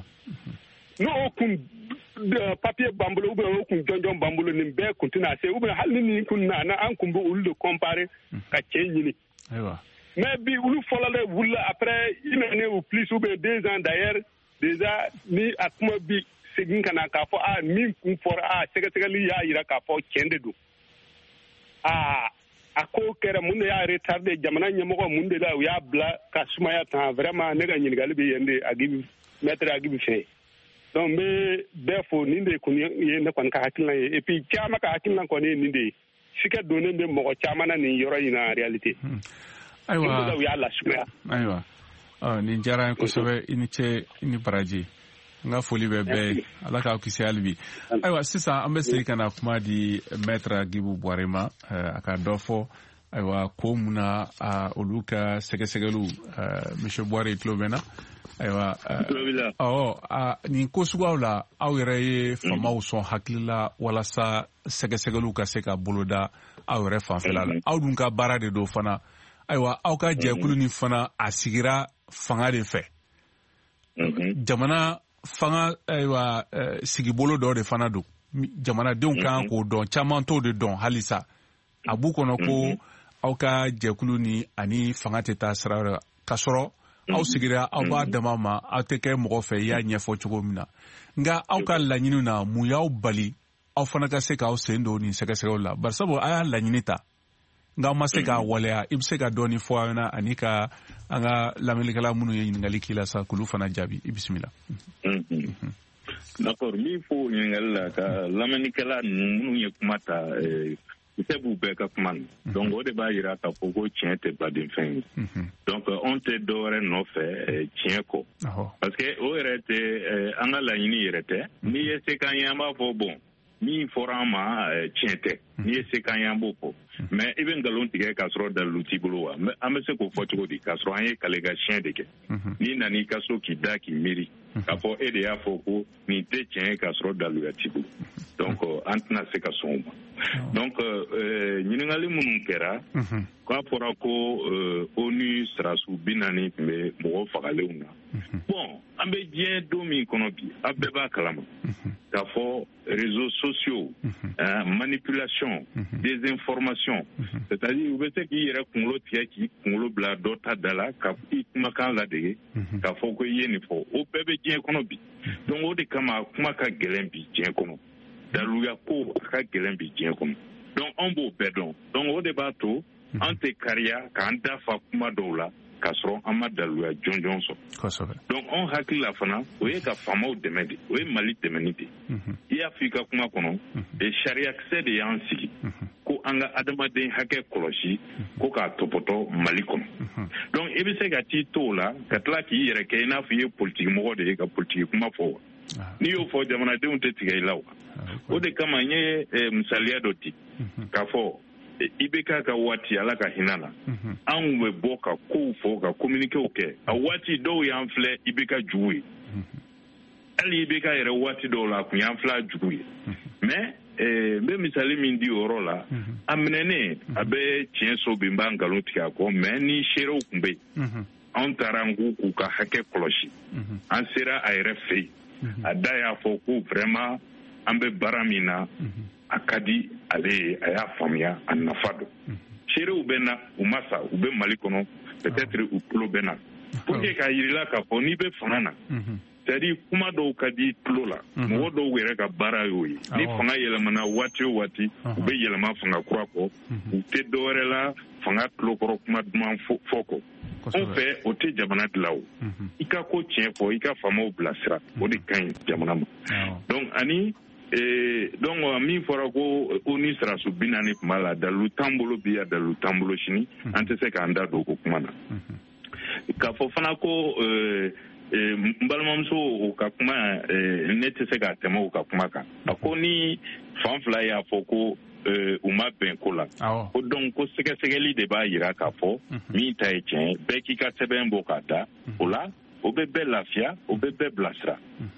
n'o kun papier b'an bolo ou bien o kun jɔnjɔn b'an bolo nin bɛɛ kun tɛna se ou bien hali ni nin kun nana an kun bɛ olu de comparer ka cɛ ɲini mais bi olu fɔlɔ de wulila après une année ou plus ou bien deux ans d'ailleurs déjà ni a kuma bi segin kana k'a fɔ a min kun fɔra a sɛgɛsɛgɛli y'a yira k'a fɔ tiɲɛ de don a a ko kɛra mun de y'a retardé jamana ɲɛmɔgɔ mun de la u y'a bila ka sumaya tan vraiment ne ka ɲininkali bɛ yen de Agibu maître Agibu fɛ donc n bɛ bɛɛ fo nin de kun ye ne kɔni ka hakilina ye et puis caman ka hakilina kɔni ye nin de ye sikɛ donnen bɛ mɔgɔ caman na nin yɔrɔ in na en réalité ayiwa u y'a lasumaya ayiwa nin diyara n ye kosɛbɛ i ni ce i ni baraji n ka foli bɛ bɛɛ ala k'aw kisi hali bi ayiwa sisan an bɛ segin ka na kuma di maître Agibu Buware ma a ka dɔ fɔ ayiwa ko mun na olu ka sɛgɛsɛgɛliw monsieur Buware tulo bɛ na ayiwa awɔ nin ko suguyaw la aw yɛrɛ ye famaw sɔn hakili la walasa sɛgɛsɛgɛliw ka se ka boloda aw yɛrɛ fanfɛla la aw dun ka baara de don fana ayiwa aw ka jɛkulu ni fana a sigira fanga de fɛ jamana fanga ayiwa sigibolo dɔ de fana don jamanadenw kan k'o dɔn caman t'o de dɔn halisa a b'u kɔnɔ ko aw ka jɛkulu ni ani fanga tɛ taa sira wɛrɛ ka sɔrɔ aw sigira aw b'a dama ma aw tɛ kɛ mɔgɔ fɛ i y'a ɲɛfɔ cogo min na nka aw ka laɲini na mun y'aw bali aw fana ka se k'aw sen don nin sɛgɛsɛgɛw la bari sabu a y'a laɲini ta nka aw ma se k'a waleya i bɛ se ka dɔɔni fɔ aw ɲɛna ani ka an ka lamɛnnikɛla minnu ye ɲininkali k'i la sa k'olu fana jaabi i bisimila. d'accord min fɔ ɲininkali la ka lamɛnnikɛla minnu ye kuma ta kisɛ b'u bɛɛ ka kuma na donc o de b'a yira k'a fɔ ko tiɲɛ tɛ baden fɛn ye donc anw tɛ dɔwɛrɛ nɔfɛ tiɲɛ kɔ parce que o yɛrɛ tɛ an ka laɲini yɛrɛ tɛ n'i ye se k'an ye an b'a fɔ bon min fɔra an ma tiɲɛ tɛ n'i ye se k'an ye an b'o fɔ mais i bɛ nkalon tigɛ k'a sɔrɔ dalilu t'i bolo wa an bɛ se k'o fɔ cogo di k'a sɔrɔ an ye kale ka siɲɛ de kɛ n'i nan'i ka so k'i da k'i miiri k'a fɔ e de y'a fɔ ko nin tɛ tiɲɛ ye k'a sɔrɔ daliluya t'i bolo donc an tɛna se ka sɔn o ma donc ɲininkali minnu kɛra k'a fɔra ko onu sirasiw bi naani tun bɛ mɔgɔ fagalenw na bon an bɛ diɲɛ don min kɔnɔ bi a bɛɛ b'a kalama k'a fɔ réseaux sociaux manipulation désinformation c'est-à-dire u bɛ se k'i yɛrɛ kunkolo tigɛ k'i kunkolo bila dɔ ta da la ka i kumakan ladege k'a fɔ ko i ye nin fɔ o bɛɛ bɛ diɲɛ kɔnɔ bi donc o de kama kuma ka gɛlɛn bi diɲɛ kɔnɔ daluya ko a ka gɛlɛn bi diɲɛ kɔnɔ donc an b'o bɛɛ dɔn donc o de b'a to an tɛ kariya k'an dafa kuma dɔw la k'a sɔrɔ an ma daluya jɔnjɔn sɔrɔ donc an hakili la fana o ye ka faamaw dɛmɛ de o ye Mali dɛmɛni de i y'a fɔ i ka kuma kɔnɔ sariyakisɛ de y'an sigi ko an ka adamaden hakɛ kɔlɔsi ko k'a tɔpɔtɔ Mali kɔnɔ donc i bɛ se ka t'i to o la ka tila k'i yɛrɛ kɛ i n'a fɔ i ye politiki mɔgɔ de ye ka politiki kuma fɔ wa n'i y'o fɔ jamanadenw tɛ tigɛ i la wa o de kama n ye misaliya dɔ di k'a fɔ I B K ka waati ala ka hinɛ la an bɛ bɔ ka kow fɔ ka communiquéw kɛ a waati dɔw y'an filɛ I B K jugu ye hali I B K yɛrɛ waati dɔw la a kun y'an filɛ jugu ye mais n bɛ misali min di o yɔrɔ la a minɛnen a bɛ tiɲɛ so bi n b'a nkalon tigɛ a kɔ mais ni seerew tun bɛ yen anw taara an k'u k'u ka hakɛ kɔlɔsi an sera a yɛrɛ fɛ yen a da y'a fɔ ko vraiment an bɛ baara min na a ka di ale ye a y'a faamuya a nafa dɔn seerew bɛ na u ma sa u bɛ Mali kɔnɔ peut-être u tulo bɛ na pour que k'a yirila k'a fɔ n'i bɛ fanga na c'est-à-dire kuma dɔw ka di tulo la mɔgɔ dɔw yɛrɛ ka baara y'o ye ni fanga yɛlɛmana waati o waati u bɛ yɛlɛma fanga kura kɔ u tɛ dɔwɛrɛ la fanga tulokɔrɔ kuma duman fɔ kɔ anw fɛ o tɛ jamana dilan o i ka ko tiɲɛ fɔ i ka faamaw bilasira o de ka ɲi jamana ma donc ani donc min fɔra ko onu sirasiw bi naani tun b'a la dalilu t'an bolo bi a dalilu t'an bolo sini an tɛ se k'an da don o kuma na k'a fɔ fana ko n balimamuso o ka kuma ne tɛ se k'a tɛmɛ o ka kuma kan a ko ni fan fila y'a fɔ ko u ma bɛn ko la ko donc ko sɛgɛsɛgɛli de b'a yira k'a fɔ min ta ye tiɲɛ bɛɛ k'i ka sɛbɛn bɔ k'a da o la o bɛ bɛɛ lafiya o bɛ bɛɛ bilasira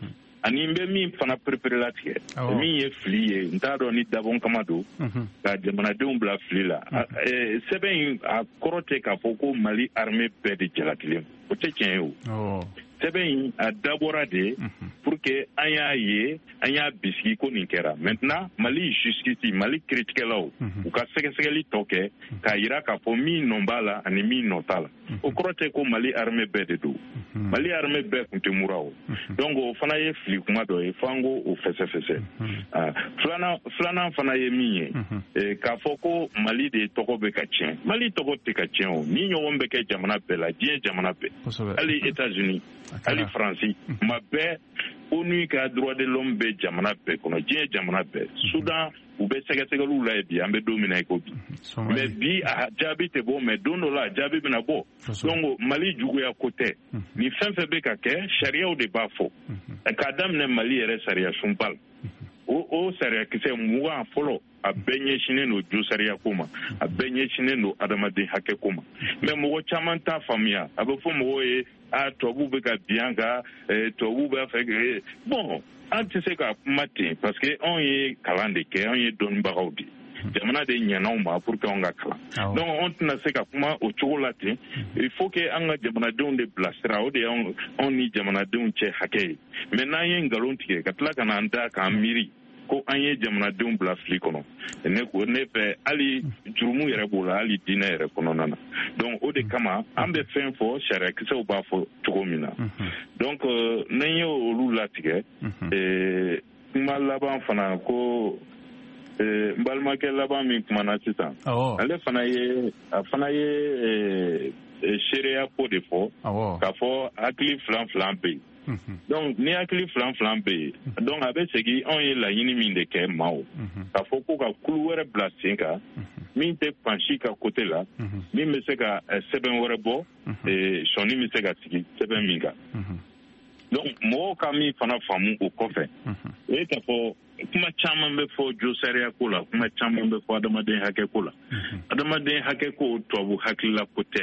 ani n bɛ min fana perepere latigɛ min ye fili ye n t'a dɔn ni dabɔn kama don ka jamanadenw bila fili la sɛbɛn in a kɔrɔ tɛ k'a fɔ ko Mali armée bɛɛ de jalakilen o tɛ tiɲɛ ye o sɛbɛn in a dabɔra de pour que an y'a ye an y'a bisigi ko nin kɛra maintenant Mali justice Mali kiiritigɛlaw u ka sɛgɛsɛgɛli tɔ kɛ k'a yira k'a fɔ min nɔ b'a la ani min nɔ t'a la o kɔrɔ tɛ ko Mali armée bɛɛ de don Mali armée bɛɛ tun tɛ mura o donc o fana ye fili kuma dɔ ye fo an k'o o fɛsɛfɛsɛ filanan filanan fana ye min ye k'a fɔ ko Mali de tɔgɔ bɛ ka tiɲɛ Mali tɔgɔ tɛ ka tiɲɛ o ni ɲɔgɔn bɛ kɛ jamana bɛɛ la diɲɛ jamana bɛɛ hali États-Unis hali Faransi ma bɛɛ ONU ka droit de l'homme bɛ jamana bɛɛ kɔnɔ diɲɛ jamana bɛɛ Sudan u bɛ sɛgɛsɛgɛliw la bi an bɛ don min na i ko bi mais bi a jaabi tɛ bɔ mais don dɔ la jaabi bɛna bɔ donc Mali juguya ko tɛ ni fɛn fɛn bɛ ka kɛ sariyaw de b'a fɔ k'a daminɛ Mali yɛrɛ sariya sunba la o o sariya kisɛ mugan fɔlɔ a bɛɛ ɲɛsinnen don jo sariya ko ma a bɛɛ ɲɛsinnen don adamaden hakɛ ko ma mais mɔgɔ caman t'a faamuya a bɛ fɔ mɔgɔw ye a tubabuw bɛ ka bin an kan tubabuw b'a fɛ bon an tɛ se ka kuma ten parce que anw ye kalan de kɛ anw ye dɔnnibagaw de jamana de ɲɛna anw ma pour que anw ka kalan donc anw tɛna se ka kuma o cogo la ten il faut que an ka jamanadenw de bilasira o de y'anw ni jamanadenw cɛ hakɛ ye mais n'an ye nkalon tigɛ ka tila ka n'an da k'an miiri ko an ye jamanadenw bila fili kɔnɔ ne ko ne fɛ hali jurumu yɛrɛ b'o la hali diinɛ yɛrɛ kɔnɔna na donc o de kama an bɛ fɛn fɔ sariyakisɛw b'a fɔ cogo min na donc n'an ye olu latigɛ kuma laban fana ko n balimakɛ laban min kumana sisan ale fana ye a fana ye seereya ko de fɔ k'a fɔ hakili filan filan bɛ yen donc ni hakili filan filan bɛ yen donc a bɛ segin anw ye laɲini min de kɛ maaw k'a fɔ ko ka kulu wɛrɛ bila sen kan min tɛ pansi ka côté la min bɛ se ka sɛbɛn wɛrɛ bɔ sɔnni bɛ se ka sigi sɛbɛn min kan donc mɔgɔw ka min fana faamu o kɔfɛ o ye k'a fɔ kuma caman bɛ fɔ jo sariya ko la kuma caman bɛ fɔ adamaden hakɛ ko la adamaden hakɛ ko tubabu hakilila ko tɛ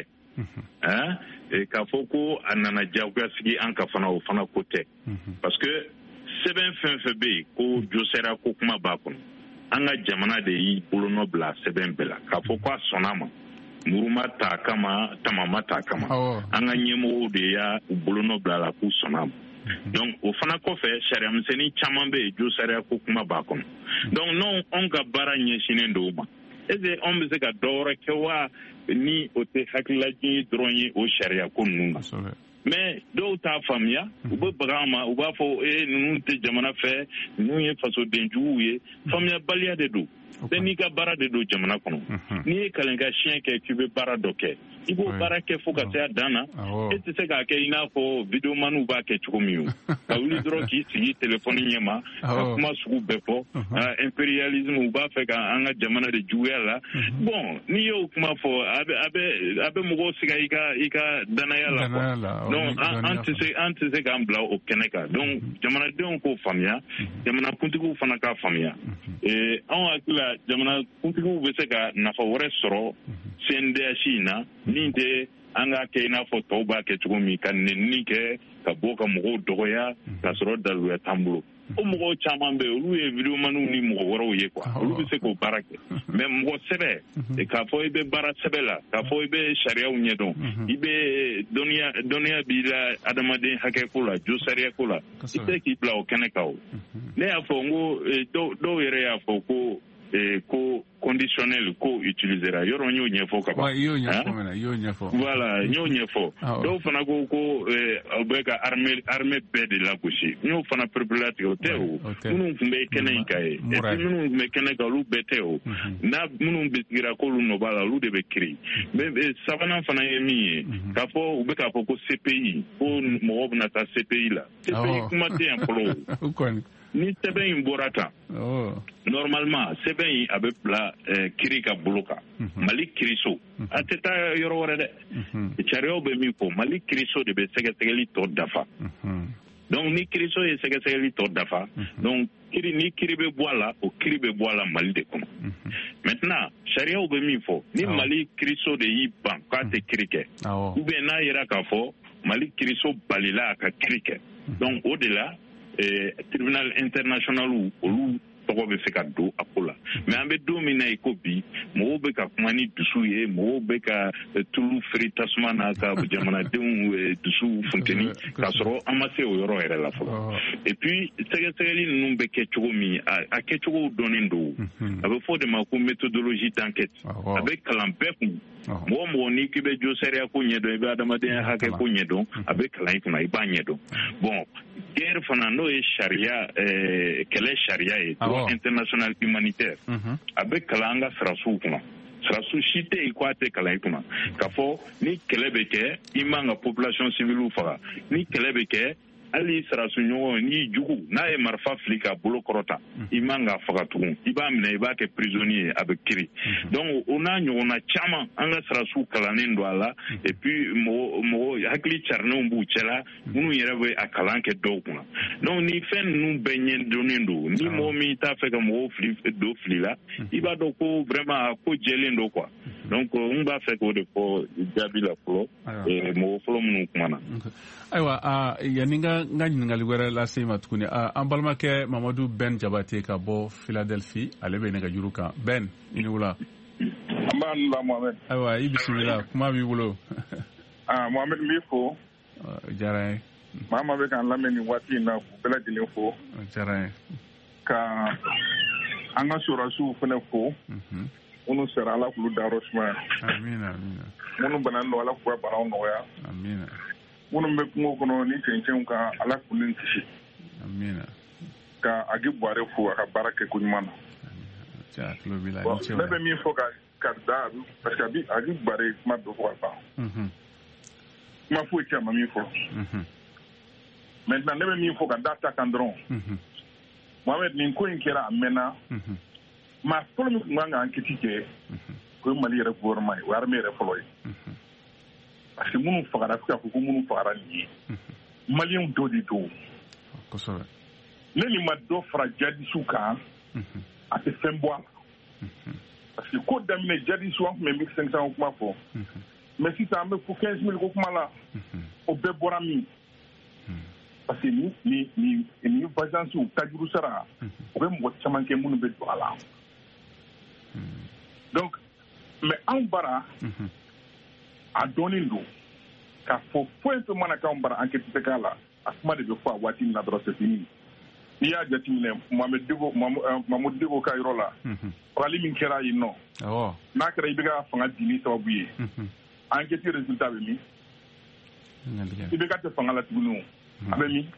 k'a fɔ ko a nana diyagoya sigi an ka fana o fana ko tɛ parce que sɛbɛn fɛn fɛn bɛ yen ko jo sariya ko kuma b'a kɔnɔ an ka jamana de y'i bolonɔ bila sɛbɛn bɛɛ la k'a fɔ ko a sɔnna a ma muru ma t'a kama tama ma t'a kama an ka ɲɛmɔgɔw de y'a bolonɔ bila a la k'u sɔnna a ma donc o fana kɔfɛ sariya misɛnnin caman bɛ yen jo sariya ko kuma b'a kɔnɔ donc n'anw anw ka baara ɲɛsinnen don o ma est-ce que anw bɛ se ka dɔ wɛrɛ kɛ wa ni o tɛ hakililajigin dɔrɔn ye o sariya ko ninnu na mais dɔw t'a faamuya u bɛ baga an ma u b'a fɔ e ninnu tɛ jamana fɛ ninnu ye fasodenjuguw ye faamuyabaliya de don bɛɛ n'i ka baara de don jamana kɔnɔ n'i ye kalenka siɲɛ kɛ k'i bɛ baara dɔ kɛ i b'o baara kɛ fo ka se a dan na e tɛ se k'a kɛ i n'a fɔ videomaniw b'a kɛ cogo min o ka wuli dɔrɔn k'i sigi telefɔni ɲɛma ka kuma sugu bɛɛ fɔ impérialisme u b'a fɛ ka an ka jamana de juguya la bon n'i y'o kuma fɔ a bɛ a bɛ a bɛ mɔgɔw siga i ka i ka danaya la quoi donc an tɛ se an tɛ se k'an bila o kɛnɛ kan donc jamanadenw k'o faamuya jamanakuntigiw fana k'a faamuya anw hakili la jamana kuntigiw bɛ se ka nafa wɛrɛ sɔrɔ C N D H in na min tɛ an k'a kɛ i n'a fɔ tɔw b'a kɛ cogo min ka nɛnini kɛ ka bɔ ka mɔgɔw dɔgɔya ka sɔrɔ daluya t'an bolo o mɔgɔw caman bɛ yen olu ye videomaniw ni mɔgɔ wɛrɛw ye quoi olu bɛ se k'o baara kɛ mais mɔgɔ sɛbɛ k'a fɔ i bɛ baara sɛbɛ la k'a fɔ i bɛ sariyaw ɲɛdɔn i bɛ dɔnniya dɔnniya b'i la adamaden hakɛ ko la jo sariya ko la i tɛ k'i bila o kɛnɛ kan o ne y'a fɔ n ko dɔw yɛrɛ y'a fɔ ko ko conditionnel ko utilisera yɔrɔ n y'o ɲɛfɔ ka ban voilà n y'o ɲɛfɔ dɔw fana ko ko aw bɛ ka armée armée bɛɛ de lagosi n y'o fana perepere latigɛ o tɛ o minnu tun bɛ kɛnɛ in kan ye et puis minnu tun bɛ kɛnɛ kan olu bɛɛ tɛ o n'a minnu bisigira k'olu nɔ b'a la olu de bɛ kiri mais sabanan fana ye min ye k'a fɔ u bɛ k'a fɔ ko C P I ko mɔgɔw bɛna taa C P I la C P I kuma tɛ yan fɔlɔ o ni sɛbɛn in bɔra tan normalement sɛbɛn in a bɛ bila kiri ka bolo kan Mali kiriso a tɛ taa yɔrɔ wɛrɛ dɛ sariyaw bɛ min fɔ Mali kiriso de bɛ sɛgɛsɛgɛli tɔ dafa donc ni kiriso ye sɛgɛsɛgɛli tɔ dafa donc kiri ni kiri bɛ bɔ a la o kiri bɛ bɔ a la Mali de kɔnɔ maintenant sariyaw bɛ min fɔ ni Mali kiriso de y'i ban k'a tɛ kiri kɛ ou bien n'a yera k'a fɔ Mali kiriso balila a ka kiri kɛ donc o de la tribunal international olu tɔgɔ bɛ se ka don a ko la mais an bɛ don min na i ko bi mɔgɔw bɛ ka kuma ni dusu ye mɔgɔw bɛ ka tulu firi tasuma na ka jamanadenw dusu funteni k'a sɔrɔ an ma se o yɔrɔ yɛrɛ la fɔlɔ et puis sɛgɛsɛgɛli ninnu bɛ kɛ cogo min a kɛcogow dɔnnen don a bɛ fɔ de ma ko méthodologie d'enquête a bɛ kalan bɛɛ kun mɔgɔ mɔgɔ n'i k'i bɛ jo sariya ko ɲɛdɔn i bɛ adamadenya hakɛ ko ɲɛdɔn a bɛ kalan i kunna i b'a ɲɛdɔn bon guerre fana n'o ye sariya kɛlɛ sariya ye droit international humanitaire a bɛ kalan an ka sirasuw kunna sirasu si tɛ yen ko a tɛ kalan i kunna k'a fɔ ni kɛlɛ bɛ kɛ i man ka population civile faga ni kɛlɛ bɛ kɛ hali sarasu ɲɔgɔn n'i jugu n'a ye marifa fili k'a bolo kɔrɔta i man ka faga tugun i b'a minɛ i b'a kɛ prisonnier a bɛ kiri donc o n'a ɲɔgɔnna caman an ka sarasu kalannen don a la et puis mɔgɔ mɔgɔ hakili carinenw b'u cɛla minnu yɛrɛ bɛ a kalan kɛ dɔw kunna donc ni fɛn ninnu bɛɛ ɲɛdɔnnen don ni mɔgɔ min t'a fɛ ka mɔgɔw fili don fili la i b'a dɔn ko vraiment a ko jɛlen don quoi donc n b'a fɛ k'o de fɔ jaabi la fɔlɔ mɔgɔ fɔlɔ minnu kumana ayiwa yanni ka n ka ɲininkali wɛrɛ lase ma tuguni an balimakɛ Mamadu Ben Jabate ka bɔ Philadelphie ale bɛ nɛgɛjuru kan Ben i ni wula an b'a nu la Mohamed ayiwa i bisimila kuma b'i bolo ah Mohamed n b'i fo diyara n ye maa maa bɛ k'an lamɛn nin waati in na k'u bɛɛ lajɛlen fo diyara n ye ka an ka sɔrɔdasiw fana fo minnu sera Ala k'olu dayɔrɔ sumaya amina amina minnu bananen don Ala k'u ka banaw nɔgɔya amina minnu bɛ kungo kɔnɔ ni cɛncɛnw kan Ala k'u ni kisi amina ka Agi Buware fo a ka baara kɛ ko ɲuman na ne bɛ min fɔ ka ka da parce que Agi Buware kuma bɛ fɔ ka ban kuma foyi cɛ a ma min fɔ maintenant ne bɛ min fɔ ka da ta kan dɔrɔn Mohamed nin ko in kɛra a mɛnna maa fɔlɔ min tun kan ka enquête kɛ o ye Mali yɛrɛ gouvernement ye o ye armée yɛrɛ fɔlɔ ye parce que minnu fagara fo k'a fɔ ko minnu fagara nin ye maliyɛnw dɔ de don ne nin ma dɔ fara jadisiw kan a tɛ fɛn bɔ a la parce que ko daminɛ jadisiw an tun bɛ mille cinq cents kuma fɔ mais sisan an bɛ fo quinze mille ko kuma la o bɛɛ bɔra min parce que ni ni ni ni vacances tajuru sara o bɛ mɔgɔ caman kɛ minnu bɛ don a la donc mais anw bara a dɔɔnin don k'a fɔ foyi fɛn mana k'anw bara enquête tɛ k'a la a kuma de bɛ fɔ a waati min na dɔrɔn c'est fini n'i y'a jateminɛ Mamadu Diko Mamadu Diko ka yɔrɔ la fagali min kɛra yen nɔ n'a kɛra i bɛ ka fanga di ni sababu ye enquête résultat bɛ min i bɛ ka tɛ fanga la tuguni a bɛ min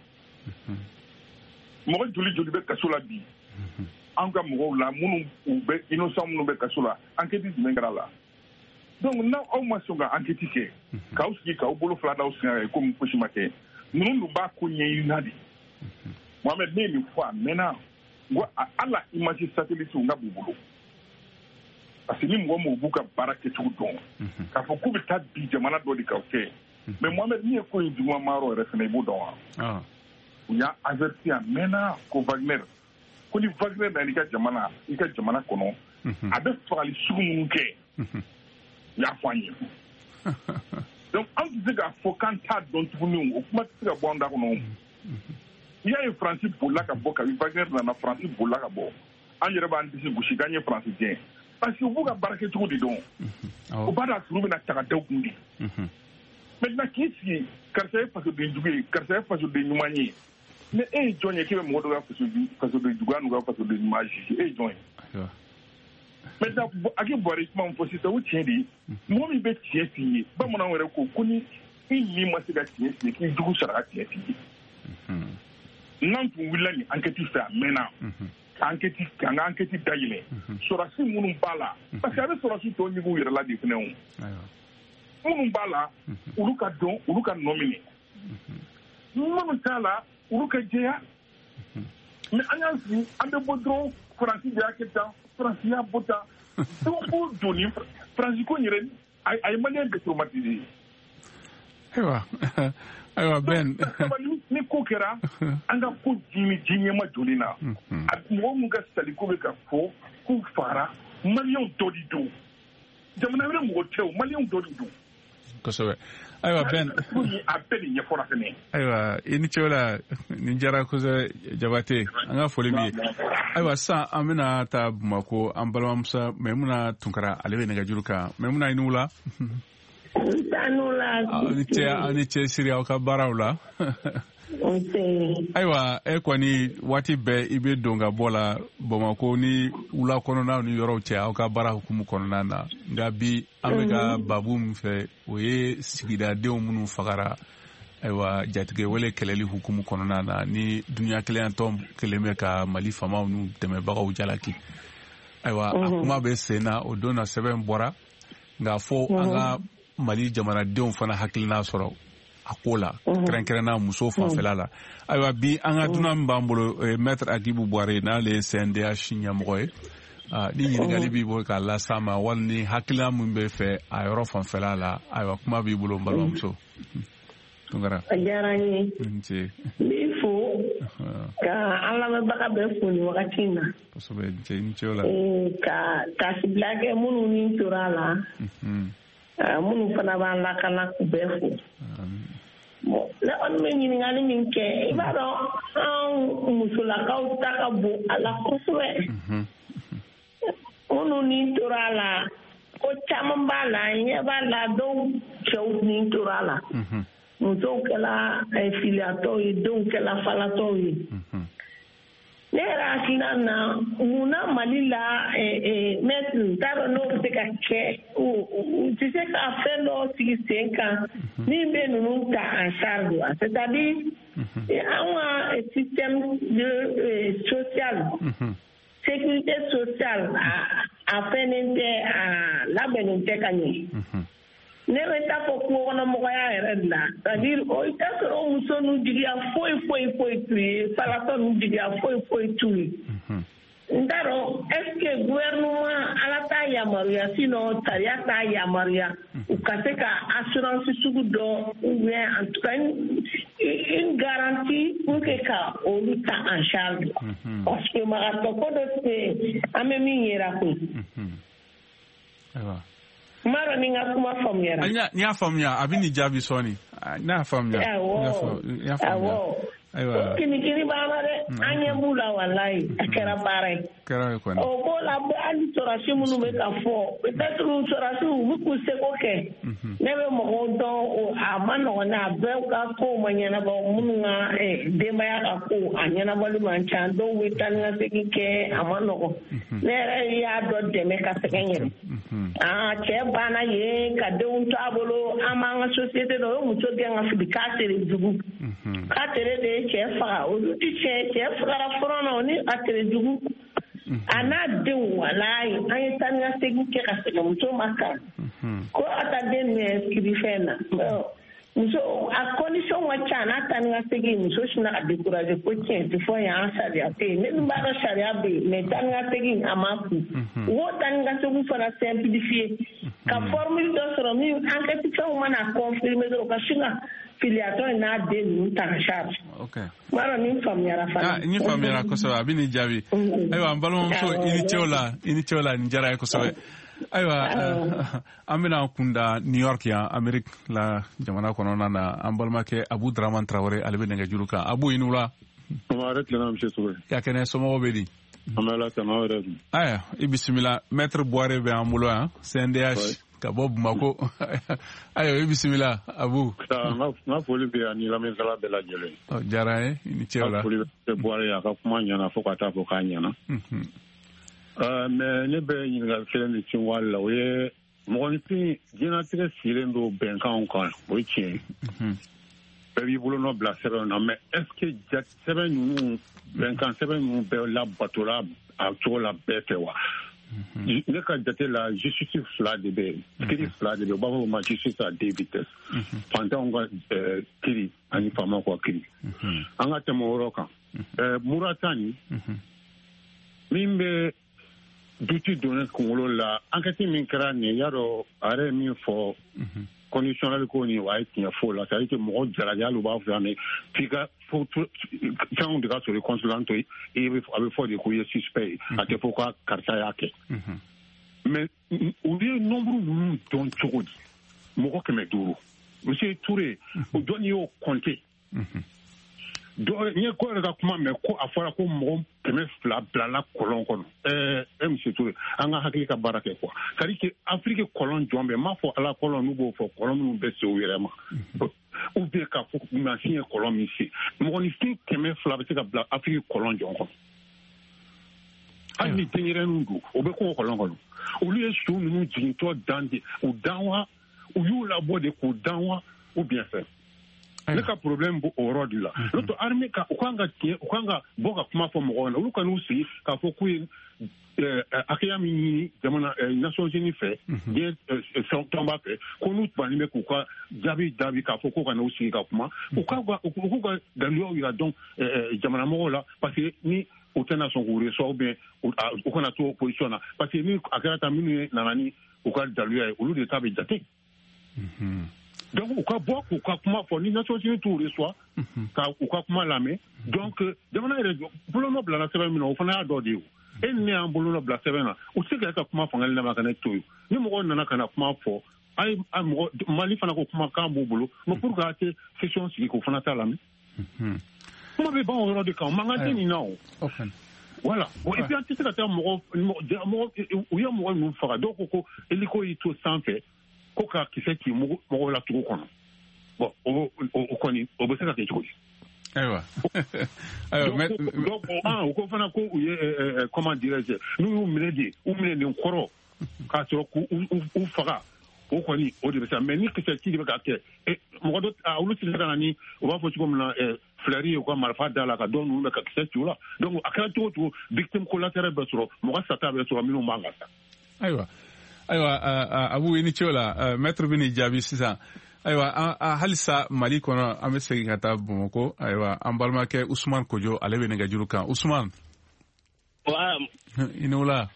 mɔgɔ joli joli bɛ kaso la bi an ka mɔgɔw la minnu u bɛ innocent minnu bɛ kaso la enquête jumɛn kɛra la donc n'aw aw ma sɔn ka enquête kɛ k'aw sigi k'aw bolo fila d'aw sen kan komi fosi ma kɛ ninnu dun b'a ko ɲɛɲini na de Mohamed ne ye nin fɔ a mɛnna n ko ala image satellite n ka b'u bolo parce que ni mɔgɔ mɔgɔ b'u ka baara kɛcogo dɔn k'a fɔ k'u bɛ taa bi jamana dɔ de k'aw kɛ mais Mohamed min ye ko in juguman ma yɔrɔ yɛrɛ fana i b'o dɔn wa u y'a averti a mɛnna ko Wagner ko ni Wagner na i ka jamana i ka jamana kɔnɔ a bɛ fagali sugu minnu kɛ i y'a fɔ an ye donc an tɛ se k'a fɔ k'an t'a dɔn tuguni o kuma tɛ se ka bɔ an da kɔnɔ n'i y'a ye Faransi bolila ka bɔ kabi Wagner nana Faransi bolila ka bɔ an yɛrɛ b'an disi gosi k'an ye Faransi gɛn parce que u b'u ka baara kɛcogo de dɔn o b'a dɔn furu bɛna taga daw kun de maintenant k'i sigi karisa ye fasoden jugu ye karisa ye fasoden ɲuman ye mais e ye jɔn ye k'e bɛ mɔgɔ dɔ ka fasoden juguya n'u ka fasoden ɲuman juge e ye jɔn ye maintenant Agi Buware kuma min fɔ sisan o tiɲɛ de ye mɔgɔ min bɛ tiɲɛ f'i ye bamananw yɛrɛ ko ko ni i ni ma se ka tiɲɛ f'i ye k'i jugu sara ka tiɲɛ f'i ye n'an tun wulila nin enquête fɛ a mɛnna ka enquête k'an ka enquête dayɛlɛ sɔrɔdasi minnu b'a la parce que a bɛ sɔrɔdasi tɔw ɲigiw yɛrɛ la de fɛnɛ o minnu b'a la olu ka dɔn olu ka nɔ minɛ minnu t'a la olu ka jɛya mais an y'a sigi an bɛ bɔ dɔrɔn faransi de y'a kɛ tan faransi y'a bɔ tan donc o donni faransi ko yɛrɛ a ye maliyɛn bɛɛ traumatisé. ayiwa ayiwa Ben. sabali ni ko kɛra an ka ko jini ji ɲɛma joli na a mɔgɔ min ka saliko bɛ ka fɔ k'u fara maliyɛnw dɔ de don jamana wɛrɛ mɔgɔ tɛ o maliyɛnw dɔ de don. kosɛbɛ ayiwa Ben. a bɛɛ de ɲɛfɔra fɛnɛ. ayiwa i ni ce o la nin diyara kosɛbɛ Jabate an ka foli b'i ye. ayiwa sisan an bɛna taa Bamako an balimamuso Maimuna Tunkara ale bɛ nɛgɛjuru kan Maimuna i ni wula. aw ni cɛ aw ni cɛ siri aw ka baaraw la. ayiwa e kɔni waati bɛɛ i bɛ don ka bɔ la Bamako ni wula kɔnɔna ni yɔrɔw cɛ aw ka baara hukumu kɔnɔna na nka bi an bɛ ka babu min fɛ o ye sigidadenw minnu fagara ayiwa jatigɛ wale kɛlɛli hukumu kɔnɔna na ni duniya keleyantɔ kelen bɛ ka Mali faamaw n'u dɛmɛbagaw jalaki ayiwa a kuma bɛ sen na o don na sɛbɛn bɔra nka fo an ka Mali jamanadenw fana hakilina sɔrɔ a ko la kɛrɛnkɛrɛnna muso fanfɛla la ayiwa bi an ka dunan min b'an bolo Maître Agibu Buware n'ale ye C N D H ɲɛmɔgɔ ye ni ɲininkali b'i bolo k'a las'a ma wali ni hakilina min bɛ fɛ a yɔrɔ fanfɛla la ayiwa kuma b'i bolo n balimamuso. Tunkara. a diyara n ye n b'i fo ka an lamɛnbaga bɛɛ fo nin wagati in na kosɛbɛ n cɛ n cɛ o la ka tasibila kɛ minnu ni tora a la minnu fana b'an lakana k'u bɛɛ fo ne kɔni bɛ ɲininkali min kɛ i b'a dɔn an musolakaw ta ka bon a la kosɛbɛ minnu ni tora a la ko caman b'a la ɲɛ b'a la dɔw cɛw ni tora a la musow kɛla filiyatɔw ye denw kɛla falatɔw ye ne yɛrɛ hakilina na munna Mali la Maître n t'a dɔn n'o bɛ se ka kɛ u tɛ se ka fɛn dɔ sigi sen kan min bɛ ninnu ta en charge wa c'est-à-dire an ka système de social sécurité sociale a fɛnnen tɛ a labɛnnen tɛ ka ɲɛ. ne bɛ taa fɔ kungo kɔnɔ mɔgɔya yɛrɛ de la c'est-à-dire o i t'a sɔrɔ o muso n'u jigiya foyi foyi foyi t'u ye falatɔ n'u jigiya foyi foyi t'u ye n t'a dɔn est-ce que gouvernement ala t'a yamaruya sinon sariya t'a yamaruya u ka se ka assurance sugu dɔ ou bien en tout cas une garantie pour que ka olu ta en charge parce que magatɔ ko dɔ tɛ an bɛ min yera koyi. Mara ni nga kuma faamuyara. Anya ni afamya abini jabi soni. Na afamya. Ya afamya. Aiwa. Kini kini bana de anya bula wallahi akara bare. Kara ko na. O ko la ali sorasi munu me ka fo. Peut-être u sorasi u ku se ko ke. Ne be mo do o amano na be ka ko manyana ba munu nga e de maya ka ko anyana balu mancha do wetan nga se ke amano ko. Ne re ya do de me ka se kenyere. Ah che bana ye ka de un tabolo amanga société do mu to de nga fi ka tere dugu. Ka tere de che fa o ti che che fra frono ni a tere dugu. Ana de wallahi ay tan nga se ke ka se mu to maka. Ko ata de ne skiri fena. Muso a condition wa chana tan nga se ke muso shina ka décourager ko tien ti fo ya sharia te ne ba ka sharia be me tan nga se ke amaku. Wo tan nga se ku fara simplifier ka formule do soro mi enquête ko mana confirmer do ka shina filiateur na de ni ta charge. Okay. Mara ni famiyara fa. Ah, ni famiyara ko so abini jabi. Aywa mbalo so ini chola, ini chola ni jara ko so. Aywa amina kunda New York ya America la jamana kono na ambalma ke Abu Draman Traoré albe nga juruka. Abu inula. Amara tena mshe sobe. Ya kene somo obedi. Amala tamawre. Aya, ibismillah Maître Buware be amulo ha, C N D H ka bob mako. Ayo ibismillah Abu. Ta na foli be ani la mensala de la jele. Oh jara eh ni cheola. Foli be Buware ya ka kuma nyana fo ka ta fo ka nyana. Mhm. Euh mais ne be ni ga fele ni chinwala we mo ni pi jina tire silendo benkan kan o chi. Mhm. Bɛɛ b'i bolo nɔ bila sɛbɛn na mais est ce que ja sɛbɛn ninnu bɛnkan sɛbɛn ninnu bɛɛ la batola a cogo la bɛɛ tɛ wa ne ka jate la justice fila de bɛ kiri fila de bɛ u b'a fɔ o ma justice à deux vitesses fantanw ka kiri ani faamaw ka kiri an ka tɛmɛ o yɔrɔ kan Muratani min bɛ duti donné kunkolo la enquête min kɛra nin yarɔ a yɛrɛ ye min fɔ conditionnel ko ni wa ye tiɲɛ fo la c'est à dire que mɔgɔ jalaki hali u b'a fɔ yan mɛ f'i ka fɛnw de ka sɔrɔ i consulant to a bɛ fɔ de ko i ye suspect ye a tɛ fɔ ka karisa y'a kɛ mais u ye nombre ninnu dɔn cogo di mɔgɔ kɛmɛ duuru monsieur Touré o dɔnni y'o compter n ye ko yɛrɛ ka kuma mɛn ko a fɔra ko mɔgɔ kɛmɛ fila bilala kɔlɔn kɔnɔ ɛɛ ɛ monsieur Touré an ka hakili ka baara kɛ quoi c'est à dire que Afrique kɔlɔn jɔn bɛ n m'a fɔ ala kɔlɔn n'u b'o fɔ kɔlɔn minnu bɛ se u yɛrɛ ma ou bien k'a fɔ mansin ye kɔlɔn min se mɔgɔninfin kɛmɛ fila bɛ se ka bila Afrique kɔlɔn jɔn kɔnɔ hali ni denyɛrɛninw don o bɛ k'o kɔlɔn kɔnɔ olu ye su ninnu jigintɔ dan de u dan wa u y'u labɔ de k'u dan wa ou bien fɛ ne ka problème b'o yɔrɔ de la n'o tɛ armée ka u kan ka tiɲɛ u kan ka bɔ ka kuma fɔ mɔgɔw ɲɛna olu ka n'u sigi k'a fɔ k'u ye hakɛya min ɲini jamana Nations Unies fɛ diɲɛ tɔnba fɛ ko n'u bannen bɛ k'u ka jaabi jaabi k'a fɔ k'u ka n'u sigi ka kuma u ka u k'u ka daliluyaw yira dɔn jamana mɔgɔw la parce que ni u tɛna sɔn k'u reçoit ou bien u kana to opposition na parce que ni a kɛra tan minnu ye nana ni u ka daliluya ye olu de ta bɛ jate. Donc u ka bɔ k'u ka kuma fɔ ni Nations Unies t'u reçoit ka u ka kuma lamɛn donc jamana yɛrɛ bolonɔ bilala sɛbɛn min na o fana y'a dɔ de ye o e ni ne y'an bolonɔ bila sɛbɛn na u tɛ se ka ka kuma fangalen dama ka ne to yen ni mɔgɔw nana ka na kuma fɔ a ye mɔgɔ Mali fana ko kumakan b'u bolo mais pour que a tɛ session sigi k'o fana t'a lamɛn kuma bɛ ban o yɔrɔ de kan o mankan tɛ nin na o. Voilà. Et puis, an tɛ se ka taa mɔgɔ u ye mɔgɔ ninnu faga dɔw ko ko hélico y'i to sanfɛ ko ka kisɛ k'i mɔgɔw la tugu kɔnɔ bon o kɔni o bɛ se ka kɛ cogo di. Ayiwa. donc o ko fana ko u ye comment dirais-je n'u y'u minɛ de u minɛ nin kɔrɔ k'a sɔrɔ k'u faga o kɔni o de bɛ sa mais ni kisɛ ci de bɛ ka kɛ mɔgɔ dɔ olu tɛ se ka na ni u b'a fɔ cogo min na fleury ye u ka marifa da la ka dɔn ninnu bɛ ka kisɛ ci o la donc a kɛra cogo cogo victime collatérale bɛ sɔrɔ mɔgɔ sata bɛ sɔrɔ minnu b'an ka sa. Ayiwa ayiwa Abu i ni ce o la maître bɛ nin jaabi sisan ayiwa halisa Mali kɔnɔ an bɛ segin ka taa Bamakɔ ayiwa an balimakɛ Usumani Kojo ale bɛ nɛgɛjuru kan Usumani. I ni wula.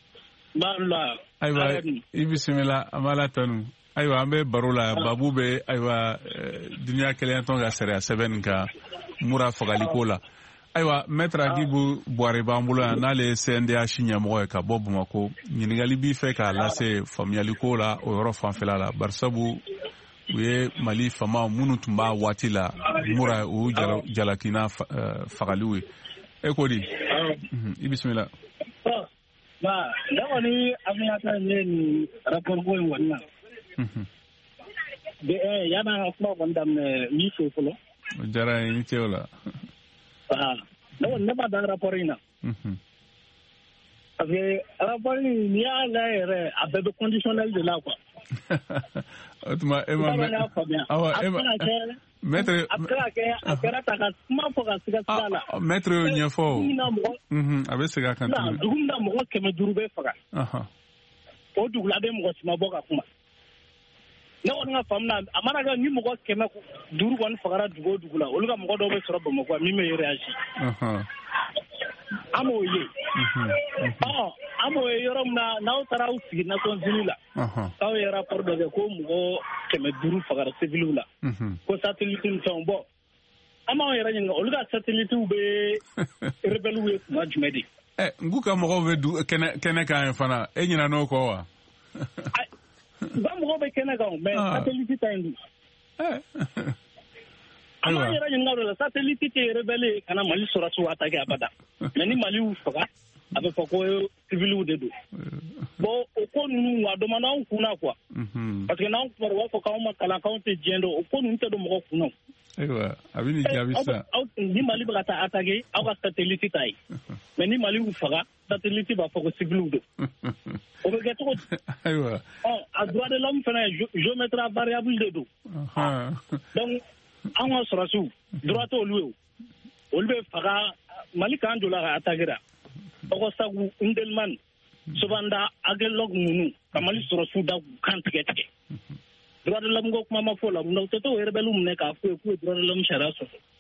Ayiwa i bisimila an b'a la tanu ayiwa an bɛ baro la babu bɛ ayiwa duniya kɛlɛyatɔn ka sariya sɛbɛn nin kan mura fagaliko la ayiwa maître Agibu Buware b'an bolo yan n'ale ye C N D H ɲɛmɔgɔ ye ka bɔ Bamakɔ ɲininkali b'i fɛ k'a lase faamuyaliko la o yɔrɔ fanfɛla la barisabu u ye Mali faamaw minnu tun b'a waati la mura o jalakina fagaliw ye e ko di i bisimila. Ba da wani abin ya kan ne ni rapport ko wannan de eh yana kuma wanda me ni so folo jara ni teola ah da wannan ba da rapport ina mhm avec rapport ni ya la ere avec de conditionnel de là quoi Otuma ema awa ema maître akara ta ka kuma fo ka siga sala maître nyefo mhm abe siga kan na dugunda mo keme durube faga aha o dugula be mo sima boka kuma ne on nga famna amana ga ni mo keme duru gon fagara dugo dugula o luga mo do be soro mo ko mi me réagir aha amo ye ah amo ye yorom na na tara usi na konzinula aha taw ye rapport de ko mo keme duru fagara civilula ko satellite ton bo ama ye ranya o luga satellite be rebelu we ma jumedi eh nguka mo be du kene kene kan fana e nyina no ko wa ba mo be kene kan mais satellite tandu eh ama yɛrɛ ɲininka o la satellite tɛ rebelle kana Mali sɔrɔsiw attaqué abada mais ni Maliw faga a bɛ fɔ ko civiliw de don bon o ko ninnu a dɔ ma n'anw kunna quoi parce que n'anw kuma u b'a fɔ k'anw ma kalan k'anw tɛ diɲɛ dɔn o ko ninnu tɛ don mɔgɔ kunna. Ayiwa a bɛ nin jaabi sisan. Ni Mali bɛ ka taa attaqué aw ka satellite ta ye mais ni Maliw faga satellite b'a fɔ ko civiliw don o bɛ kɛ cogo di. Ayiwa a droit de l'homme fana géométrie variable de don donc an ka sɔrɔsiw droit t'olu ye olu bɛ faga Mali kan jɔla ka attaquera Ogosagu Ndelman Sobanda Agelog ninnu ka Mali sɔrɔsiw da kan tigɛ tigɛ droit de l'homme ko kuma ma fɔ la n'o tɛ to rebelle minɛ k'a fɔ k'u ye droit de l'homme sariya sɔsɔ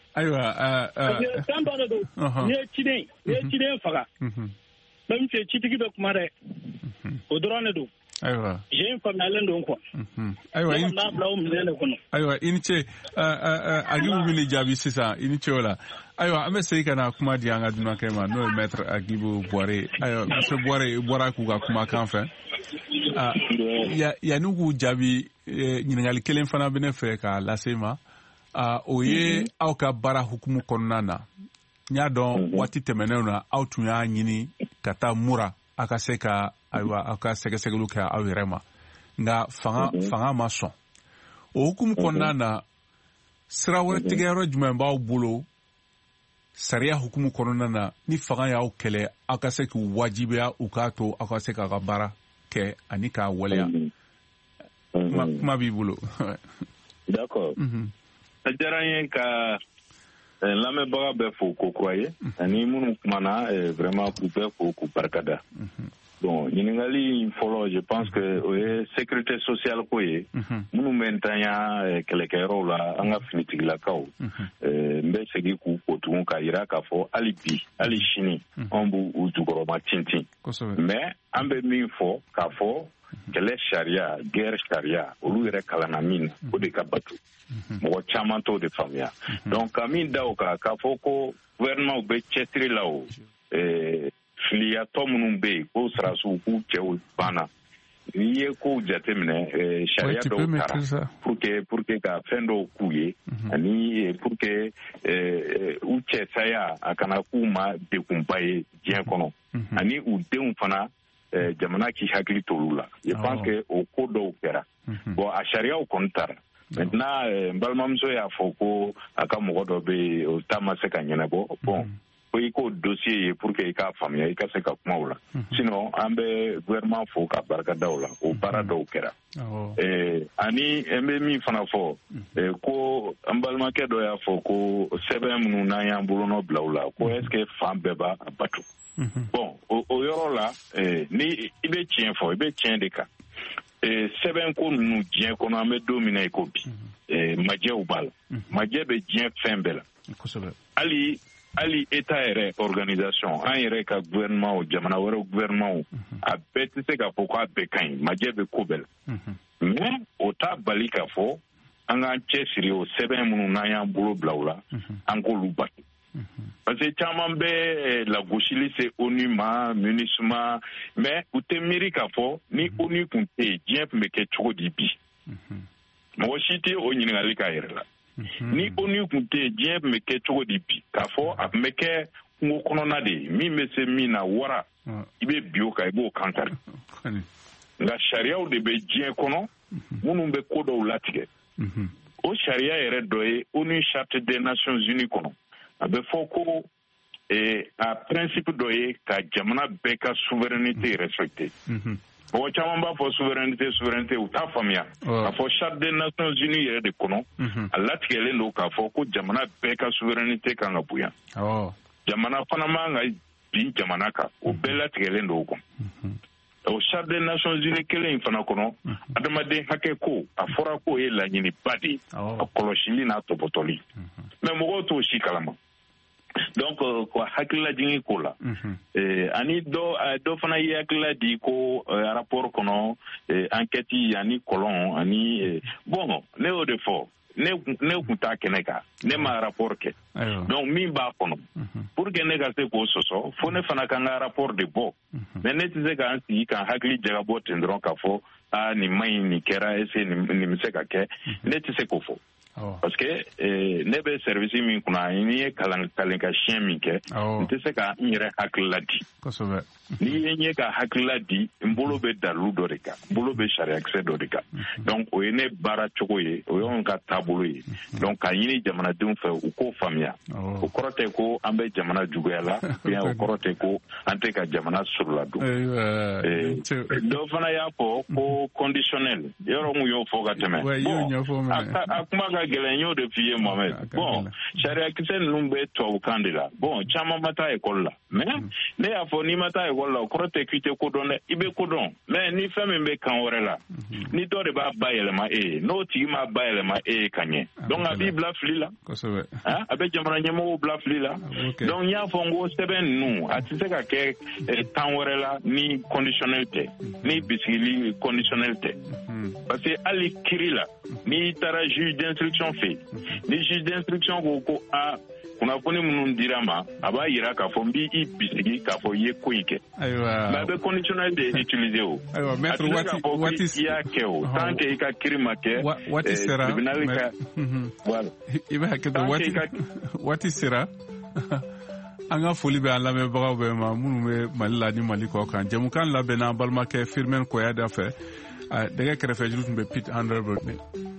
Aywa, euh tamba do. Ni chide, ni chide faga. Mhm. Même si chitigi be kuma de. O drone do. Aywa. J'ai une famille à l'endroit. Aywa, aywa, iniche agi wili jabi sisa iniche ola. Aywa, ame sei kana kuma di anga duna kema no maître Agibu Boire. Aywa, monsieur Boire Boire kuga kuma kanfe. Ah, ya ya nugu jabi nyingali kelen fana bene fe ka lasema. Ah, oye au ka bara hukumu konnana. Nya don wati temenena au tunya nyini kata mura akase ka aywa aka sɛgɛsɛgɛlu kɛ aw yɛrɛ ma nka fanga fanga ma sɔn o hukumu kɔnɔna na sira wɛrɛ tigɛyɔrɔ jumɛn b'aw bolo sariya hukumu kɔnɔna na ni fanga y'aw kɛlɛ aw ka se k'u wajibiya u k'a to aw ka se k'a ka baara kɛ ani k'a waleya kuma b'i bolo. D'accord. A diyara n ye ka lamɛnbaga bɛɛ fo ko kura ye ani minnu kumana vraiment k'u bɛɛ fo k'u barikada. Bon, ɲininkali fɔlɔ je pense que o ye sécurité sociale ko ye minnu bɛ ntanya kɛlɛkɛyɔrɔw la an ka finitigilakaw n bɛ segin k'u ko tugun k'a yira k'a fɔ hali bi hali sini anw b'u jukɔrɔma tintin mais an bɛ min fɔ k'a fɔ kɛlɛ sariya guerre sariya olu yɛrɛ kalanna min na o de ka bato mɔgɔ caman t'o de faamuya donc ka min da o kan k'a fɔ ko gouvernement bɛ cɛsiri la o filiyatɔ minnu bɛ yen ko sarasiw k'u cɛw banna n'i ye kow jateminɛ sariya dɔw taara pour que pour que ka fɛn dɔw k'u ye ani pour que u cɛ saya a kana k'u ma degunba ye diɲɛ kɔnɔ ani u denw fana jamana k'i hakili t'olu la je pense que o ko dɔw kɛra bon a sariyaw kɔni taara maintenant n balimamuso y'a fɔ ko a ka mɔgɔ dɔ bɛ yen o ta ma se ka ɲɛnabɔ bon ko i k'o dossier ye pour que i k'a faamuya i ka se ka kuma o la sinon an bɛ gouvernement fo ka barika da o la o baara dɔw kɛra ani n bɛ min fana fɔ ko an balimakɛ dɔ y'a fɔ ko sɛbɛn minnu n'an y'an bolonɔ bila o la ko est ce que fan bɛɛ b'a bato bon o yɔrɔ la ni i bɛ tiɲɛ fɔ i bɛ tiɲɛ de kan sɛbɛn ko ninnu diɲɛ kɔnɔ an bɛ don min na i ko bi majɛw b'a la majɛ bɛ diɲɛ fɛn bɛɛ la hali hali état yɛrɛ organisation an yɛrɛ ka gouvernement jamana wɛrɛw gouvernement a bɛɛ tɛ se k'a fɔ k'a bɛɛ ka ɲi majɛ bɛ ko bɛɛ la mais o t'a bali k'a fɔ an k'an cɛsiri o sɛbɛn minnu n'an y'an bolo bila o la an k'olu bato parce que caman bɛ lagosili se ONU ma MINUSMA mais u tɛ miiri k'a fɔ ni ONU tun tɛ yen diɲɛ tun bɛ kɛ cogo di bi mɔgɔ si tɛ o ɲininkali k'a yɛrɛ la ni ONU tun tɛ yen diɲɛ tun bɛ kɛ cogo di bi k'a fɔ a tun bɛ kɛ kungo kɔnɔna de ye min bɛ se min na wara i bɛ bi o kan i b'o kankari nka sariyaw de bɛ diɲɛ kɔnɔ minnu bɛ ko dɔw latigɛ o sariya yɛrɛ dɔ ye ONU charte des nations unies kɔnɔ a bɛ fɔ ko a principe dɔ ye ka jamana bɛɛ ka souveraineté respecté mɔgɔ caman b'a fɔ souveraineté souveraineté u t'a faamuya k'a fɔ charte des nations unies yɛrɛ de kɔnɔ a latigɛlen don k'a fɔ ko jamana bɛɛ ka souveraineté kan ka bonya jamana fana man ka bin jamana kan o bɛɛ latigɛlen don o kɔnɔ o charte des nations unies kelen in fana kɔnɔ adamaden hakɛ ko a fɔra ko ye laɲiniba de ye a kɔlɔsili n'a tɔpɔtɔli mais mɔgɔw t'o si kalama donc ko hakililajigin ko la ani dɔ dɔ fana ye hakilila di ko rapport kɔnɔ enquête ani kɔlɔn ani bon ne y'o de fɔ ne ne kun t'a kɛnɛ kan ne ma rapport kɛ donc min b'a kɔnɔ pour que ne ka se k'o sɔsɔ fo ne fana kan ka rapport de bɔ mais ne tɛ se k'an sigi k'an hakili jagabɔ ten dɔrɔn k'a fɔ aa nin ma ɲi nin kɛra est-ce que nin bɛ se ka kɛ ne tɛ se k'o fɔ parce que ne bɛ service min kunna n'i ye kalan kalan ka siyɛn min kɛ n tɛ se ka n yɛrɛ hakilila di n'i ye n ye ka hakilila di n bolo bɛ dalilu dɔ de kan n bolo bɛ sariyakisɛ dɔ de kan donc o ye ne baara cogo ye o y'anw ka taabolo ye donc k'a ɲini jamanadenw fɛ u k'o faamuya o kɔrɔ tɛ ko an bɛ jamana juguya la bien o kɔrɔ tɛ ko an tɛ ka jamana suruladon dɔ fana y'a fɔ ko conditionnel yɔrɔ mun y'o fɔ ka tɛmɛ bon a kuma ka gɛlɛn n y'o de f'i ye Mohamed bon sariyakisɛ ninnu bɛ tubabukan de la bon caman ma taa ekɔli la mais ne y'a fɔ n'i ma taa ekɔli école la o kɔrɔ tɛ k'i tɛ ko dɔn dɛ i bɛ ko dɔn mais ni fɛn min bɛ kan wɛrɛ la ni dɔ de b'a bayɛlɛma e ye n'o tigi m'a bayɛlɛma e ye ka ɲɛ donc a b'i bila fili la a bɛ jamana ɲɛmɔgɔw bila fili la donc n y'a fɔ n ko sɛbɛn ninnu a tɛ se ka kɛ temps wɛrɛ la ni conditionnel tɛ ni bisigili conditionnel tɛ parce que hali kiri la n'i taara juge d'instruction fɛ ni juge d'instruction ko ko a kunnafoni minnu dira ma a b'a yira k'a fɔ n b'i bisigi k'a fɔ i ye ko in kɛ mais a bɛ conditionnel de utiliser o a tɛ se k'a fɔ k'i y'a kɛ o tant que i ka kiri ma kɛ tribunal ka voilà i bɛ hakɛ to waati sera an ka foli bɛ an lamɛnbagaw bɛɛ ma minnu bɛ Mali la ni Mali kɔ kan jamukan labɛnna an balimakɛ Firmin Koyada fɛ dɛgɛ kɛrɛfɛ juru tun bɛ Pete Underwood